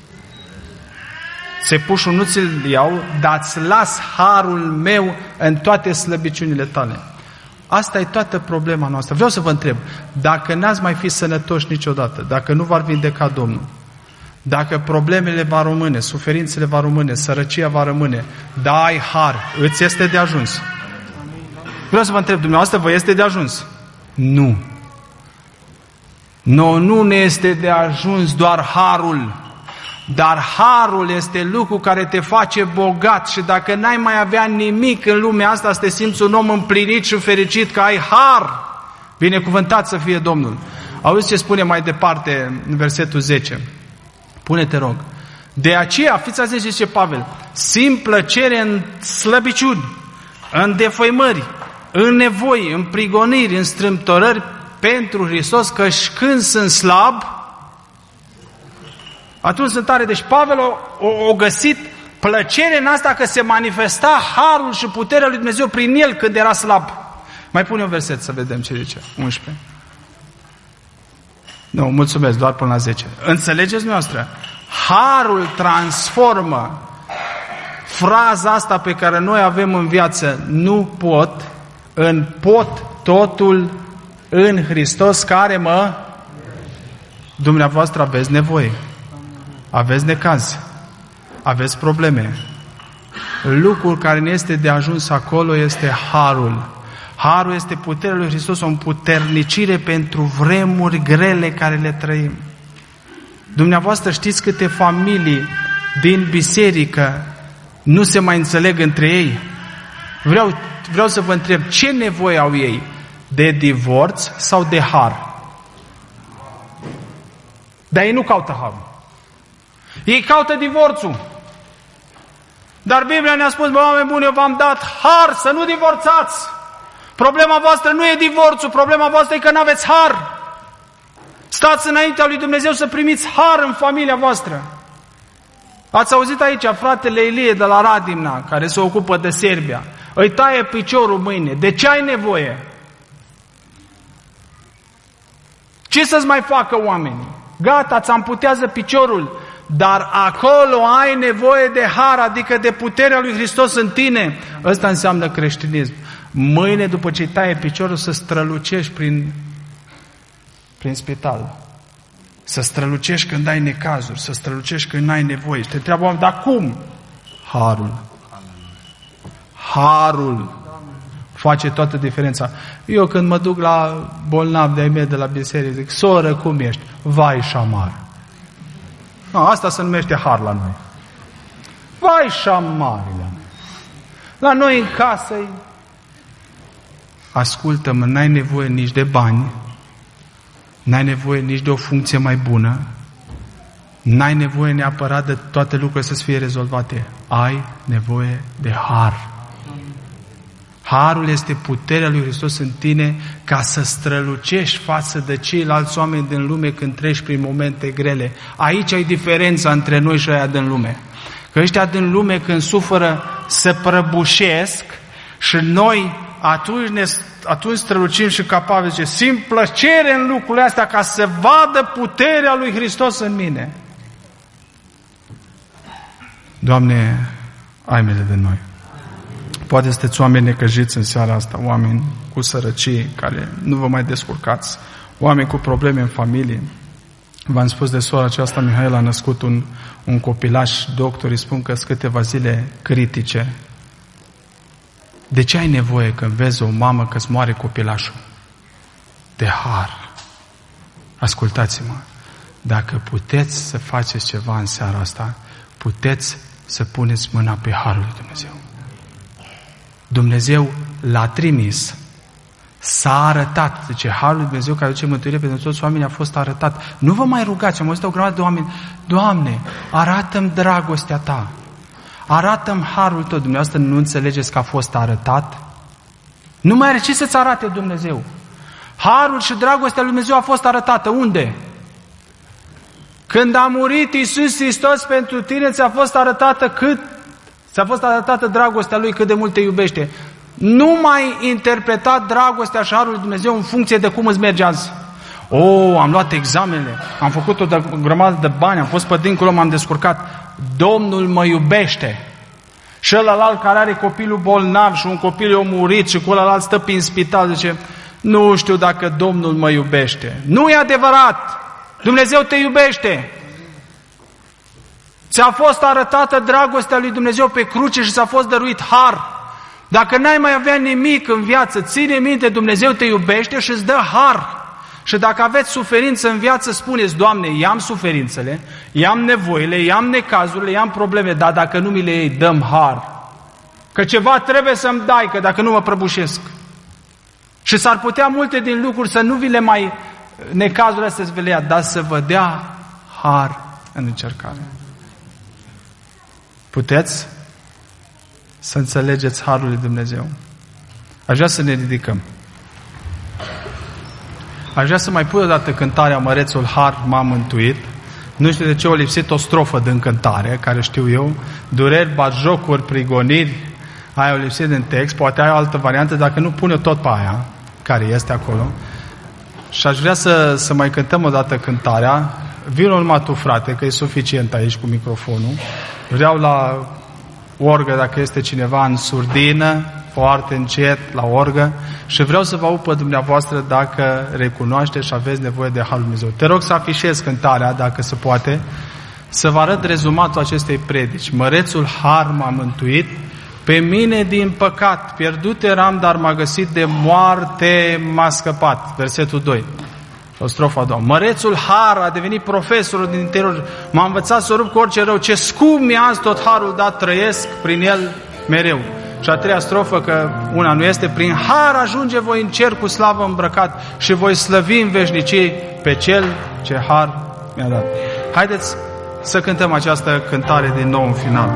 [SPEAKER 2] țepușul nu ți-l iau, dar îți las harul meu în toate slăbiciunile tale. Asta e toată problema noastră. Vreau să vă întreb, dacă n-ați mai fi sănătoși niciodată, dacă nu v-ar vindeca Domnul, dacă problemele va rămâne, suferințele va rămâne, sărăcia va rămâne, da, ai har, îți este de ajuns. Vreau să vă întreb, dumneavoastră, vă este de ajuns? Nu. No, nu ne este de ajuns doar harul, dar harul este lucru care te face bogat și dacă n-ai mai avea nimic în lumea asta, să te simți un om împlinit și fericit că ai har. Binecuvântat să fie Domnul. Auzi ce spune mai departe în versetul zece. Pune-te rog. De aceea, fiți atenți ce zice Pavel, simt plăcere în slăbiciuni, în defăimări, în nevoi, în prigoniri, în strâmtorări pentru Hristos, că și când sunt slab, atunci sunt tare. Deci Pavel o, o, o găsit plăcere în asta că se manifesta harul și puterea lui Dumnezeu prin el când era slab. Mai pune un verset să vedem ce zice. unsprezece. Nu, mulțumesc, doar până la zece. Înțelegeți noastră? Harul transformă. Fraza asta pe care noi avem în viață, nu pot, în pot totul în Hristos care mă... Dumneavoastră aveți nevoie. Aveți necaz, aveți probleme. Lucrul care ne este de ajuns acolo este harul. Harul este puterea lui Hristos, o împuternicire pentru vremuri grele care le trăim. Dumneavoastră știți câte familii din biserică nu se mai înțeleg între ei? Vreau, vreau să vă întreb, ce nevoie au ei? De divorț sau de har? Dar ei nu caută harul. Ei caută divorțul. Dar Biblia ne-a spus, bă, oameni buni, eu v-am dat har să nu divorțați. Problema voastră nu e divorțul, problema voastră e că nu aveți har. Stați înaintea lui Dumnezeu să primiți har în familia voastră. Ați auzit aici fratele Ilie de la Radimna, care se ocupă de Serbia. Îi taie piciorul mâine. De ce ai nevoie? Ce să-ți mai facă oamenii? Gata, îți amputează piciorul. Dar acolo ai nevoie de har, adică de puterea lui Hristos în tine. Ăsta înseamnă creștinism. Mâine, după ce îi taie piciorul, să strălucești prin, prin spital. Să strălucești când ai necazuri, să strălucești când n-ai nevoie. Și te întreabă oameni, dar cum? Harul. Harul face toată diferența. Eu când mă duc la bolnav de-ai mei de la biserică, zic, soră, cum ești? Vai șamar. No, asta se numește har la noi. Vai șamarile. La noi în casă, ascultă-mă, n-ai nevoie nici de bani, n-ai nevoie nici de o funcție mai bună, n-ai nevoie neapărat de toate lucrurile să fie rezolvate. Ai nevoie de har. Harul este puterea lui Hristos în tine ca să strălucești față de ceilalți oameni din lume când treci prin momente grele. Aici ai diferența între noi și aia din lume. Că ăștia din lume când suferă se prăbușesc și noi atunci, ne, atunci strălucim și capabili, zice, simt plăcere în lucrurile astea ca să vadă puterea lui Hristos în mine. Doamne, ai milă de noi. Poate sunteți oameni necăjiți în seara asta, oameni cu sărăcie, care nu vă mai descurcați, oameni cu probleme în familie. V-am spus de sora aceasta, Mihaela a născut un, un copilaș, doctorii spun că sunt câteva zile critice. De ce ai nevoie când vezi o mamă că-ți moare copilașul? De har. Ascultați-mă, dacă puteți să faceți ceva în seara asta, puteți să puneți mâna pe harul lui Dumnezeu. Dumnezeu l-a trimis, s-a arătat. Zice, harul lui Dumnezeu care aduce mântuire pentru toți oamenii a fost arătat. Nu vă mai rugați, am auzit o grămadă de oameni, Doamne, arată-mi dragostea Ta, arată-mi harul Tău. Dumneavoastră nu înțelegeți că a fost arătat? Nu mai are ce să-ți arate Dumnezeu. Harul și dragostea lui Dumnezeu a fost arătată. Unde? Când a murit Iisus Hristos pentru tine, ți-a fost arătată cât ți-a fost arătată dragostea Lui, cât de mult te iubește. Nu mai interpreta dragostea și harul lui Dumnezeu în funcție de cum îți merge azi. Oh, am luat examenele, am făcut o grămadă de bani, am fost pe dincolo, m-am descurcat. Domnul mă iubește. Și ălălalt care are copilul bolnav și un copil e murit și cu ălălalt stă prin spital, zice, nu știu dacă Domnul mă iubește. Nu e adevărat. Dumnezeu te iubește. Ți-a fost arătată dragostea lui Dumnezeu pe cruce și ți-a fost dăruit har. Dacă n-ai mai avea nimic în viață, ține minte, Dumnezeu te iubește și îți dă har. Și dacă aveți suferință în viață, spuneți, Doamne, i-am suferințele, i-am nevoile, i-am necazurile, i-am probleme, dar dacă nu mi le iei, dăm har. Că ceva trebuie să-mi dai, că dacă nu mă prăbușesc. Și s-ar putea multe din lucruri să nu vi le mai, necazurile să-ți vi le ia, dar să vă dea har în încercare. Puteți să înțelegeți harul lui Dumnezeu? Aș vrea să ne ridicăm. Aș vrea să mai pun o dată cântarea Mărețul Har m-a mântuit. Nu știu de ce o lipsit o strofă din cântare, care știu eu. Dureri, batjocuri, prigoniri, aia o lipsit din text. Poate ai o altă variantă, dacă nu, pune tot pe aia, care este acolo. Și aș vrea să, să mai cântăm o dată cântarea. Vino numai tu, frate, că e suficient aici cu microfonul. Vreau la orgă, dacă este cineva în surdină, foarte încet, la orgă, și vreau să vă aud pe dumneavoastră dacă recunoașteți și aveți nevoie de harul lui Dumnezeu. Te rog să afișezi cântarea, dacă se poate, să vă arăt rezumatul acestei predici. Mărețul har m-a mântuit, Pe mine din păcat, pierdut eram, dar m-a găsit, de moarte m-a scăpat. Versetul doi. O strofa a doua. Mărețul har a devenit profesorul din interior. M-a învățat să rup cu orice rău. Ce scump mi-a azi tot harul dat, trăiesc prin el mereu. Și a treia strofă, că una nu este, prin har ajunge voi în cer cu slavă îmbrăcat și voi slăvi în veșnicie pe cel ce har mi-a dat. Haideți să cântăm această cântare din nou în final.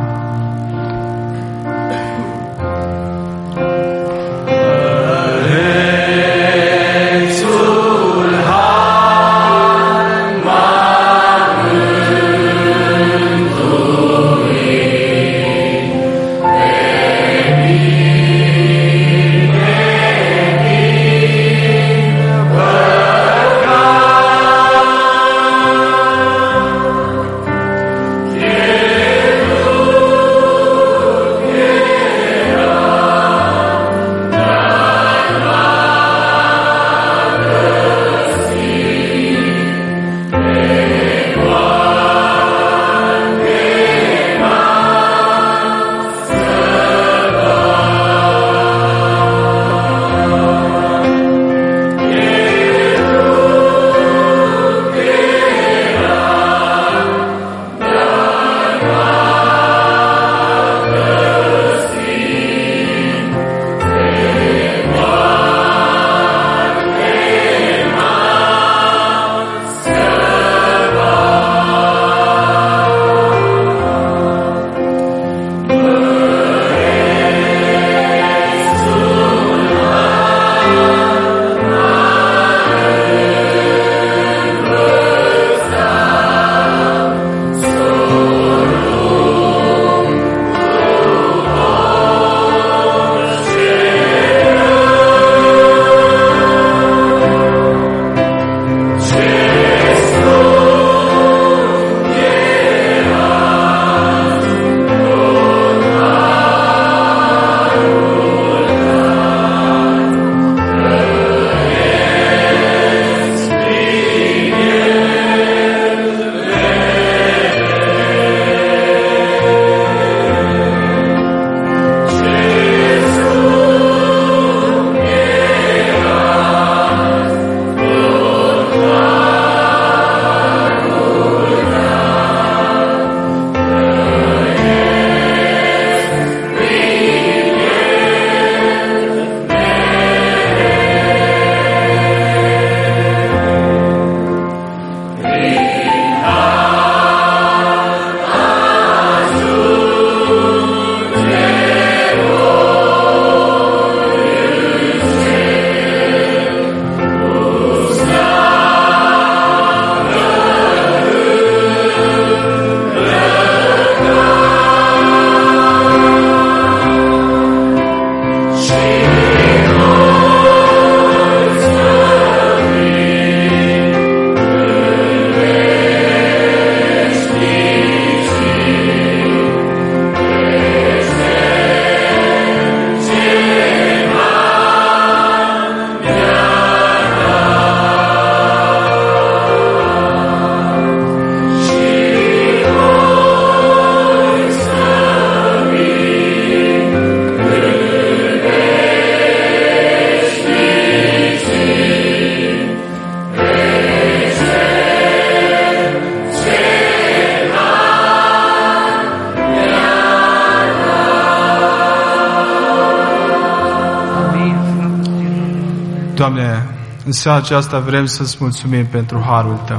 [SPEAKER 2] Doamne, în seara aceasta vrem să-ți mulțumim pentru harul Tău.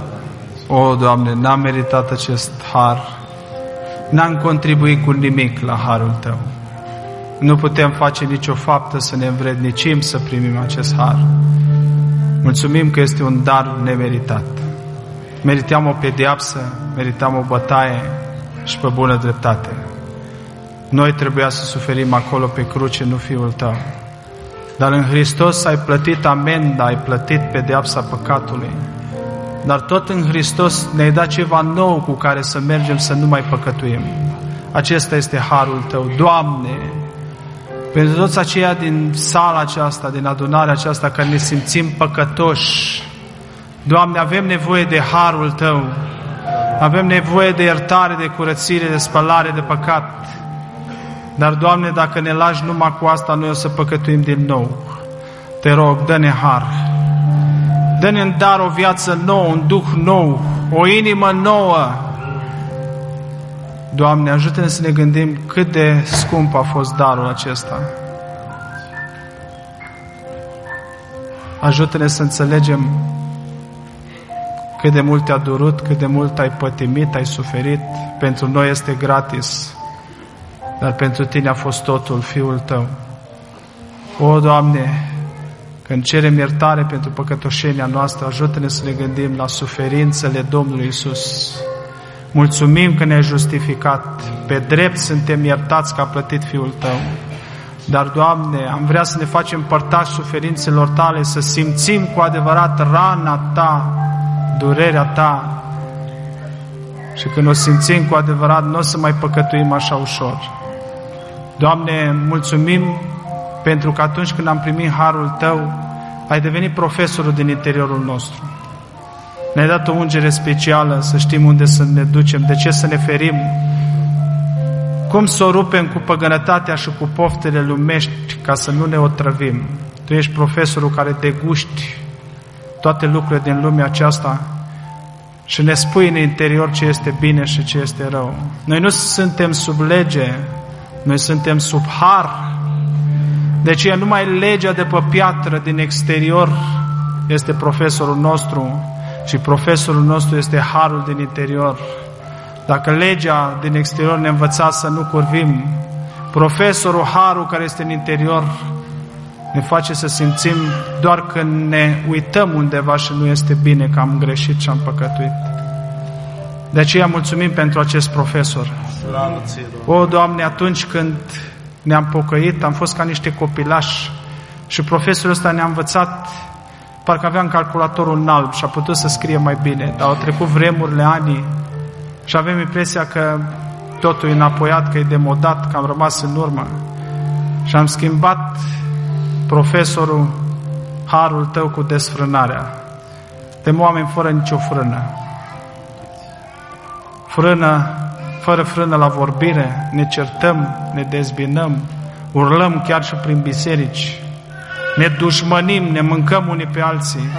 [SPEAKER 2] O, Doamne, n-am meritat acest har, n-am contribuit cu nimic la harul Tău. Nu putem face nicio faptă să ne învrednicim să primim acest har. Mulțumim că este un dar nemeritat. Merităm o pedeapsă, merităm o bătaie și pe bună dreptate. Noi trebuia să suferim acolo pe cruce, nu Fiul Tău. Dar în Hristos ai plătit amenda, ai plătit pedeapsa păcatului. Dar tot în Hristos ne-ai dat ceva nou cu care să mergem să nu mai păcătuim. Acesta este harul Tău. Doamne, pentru toți aceia din sala aceasta, din adunarea aceasta, care ne simțim păcătoși, Doamne, avem nevoie de harul Tău. Avem nevoie de iertare, de curățire, de spălare de păcat. Dar, Doamne, dacă ne lași numai cu asta, noi o să păcătuim din nou. Te rog, dă-ne har. Dă-ne în dar o viață nouă, un duh nou, o inimă nouă. Doamne, ajută-ne să ne gândim cât de scump a fost darul acesta. Ajută-ne să înțelegem cât de mult te-a durut, cât de mult ai pătimit, ai suferit. Pentru noi este gratis, dar pentru Tine a fost totul, Fiul Tău. O, Doamne, când cerem iertare pentru păcătoșenia noastră, ajută-ne să ne gândim la suferințele Domnului Iisus. Mulțumim că ne-ai justificat. Pe drept suntem iertați că a plătit Fiul Tău. Dar, Doamne, am vrea să ne facem părtași suferințelor Tale, să simțim cu adevărat rana Ta, durerea Ta. Și când o simțim cu adevărat, nu o să mai păcătuim așa ușor. Doamne, mulțumim pentru că atunci când am primit harul Tău, ai devenit profesorul din interiorul nostru. Ne-ai dat o ungere specială să știm unde să ne ducem, de ce să ne ferim, cum să o rupem cu păgânătatea și cu poftele lumești ca să nu ne otrăvim. Tu ești profesorul care deguști toate lucrurile din lumea aceasta și ne spui în interior ce este bine și ce este rău. Noi nu suntem sub lege, noi suntem sub har. De aceea numai legea de pe piatră din exterior este profesorul nostru și profesorul nostru este harul din interior. Dacă legea din exterior ne învăța să nu curvim, profesorul, harul care este în interior, ne face să simțim doar când ne uităm undeva și nu este bine, că am greșit și am păcătuit. De aceea mulțumim pentru acest profesor. O, Doamne, atunci când ne-am pocăit, am fost ca niște copilași și profesorul ăsta ne-a învățat, parcă aveam calculatorul în alb și a putut să scrie mai bine, dar au trecut vremurile, anii și avem impresia că totul e înapoiat, că e demodat, că am rămas în urmă. Și am schimbat profesorul, harul Tău, cu desfrânarea. Suntem oameni fără nicio frână. Frână, fără frână la vorbire, ne certăm, ne dezbinăm, urlăm chiar și prin biserici, ne dușmănim, ne mâncăm unii pe alții.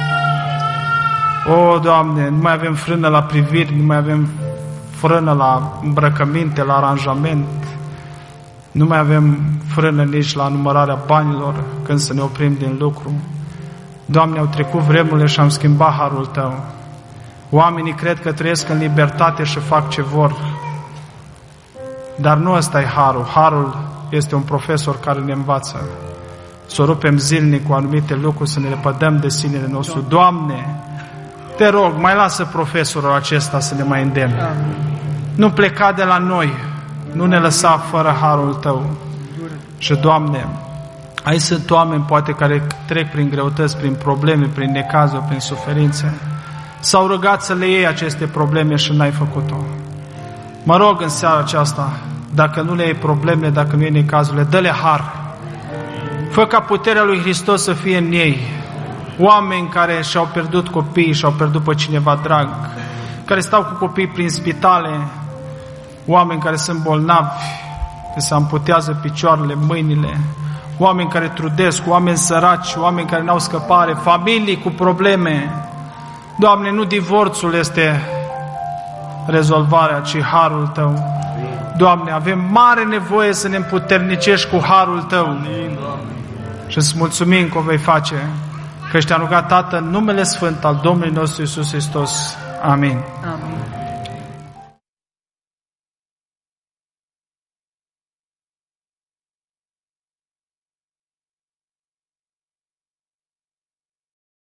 [SPEAKER 2] O, Doamne, nu mai avem frână la priviri, nu mai avem frână la îmbrăcăminte, la aranjament, nu mai avem frână nici la numărarea banilor când să ne oprim din lucru. Doamne, au trecut vremurile și am schimbat harul Tău. Oamenii cred că trăiesc în libertate și fac ce vor, dar nu ăsta e harul. Harul este un profesor care ne învață să o rupem zilnic cu anumite lucruri, să ne lepădăm de sinele nostru. Doamne, Te rog, mai lasă profesorul acesta să ne mai îndemne. Nu pleca de la noi, nu ne lăsa fără harul Tău. Și, Doamne, aici sunt oameni poate care trec prin greutăți, prin probleme, prin necazuri, prin suferințe. S-au rugat să le iei aceste probleme și n-ai făcut-o. Mă rog în seara aceasta, dacă nu le iei probleme, dacă nu iei necazurile, dă-le har. Fă ca puterea lui Hristos să fie în ei. Oameni care și-au pierdut copiii, și-au pierdut pe cineva drag, care stau cu copii prin spitale, oameni care sunt bolnavi, că se amputează picioarele, mâinile, oameni care trudesc, oameni săraci, oameni care n-au scăpare, familii cu probleme. Doamne, nu divorțul este rezolvarea, ci harul Tău. Doamne, avem mare nevoie să ne împuternicești cu harul Tău. Și îți mulțumim că o vei face, că te-am rugat, Tată, în numele Sfânt al Domnului nostru Iisus Hristos. Amin.
[SPEAKER 3] Amin.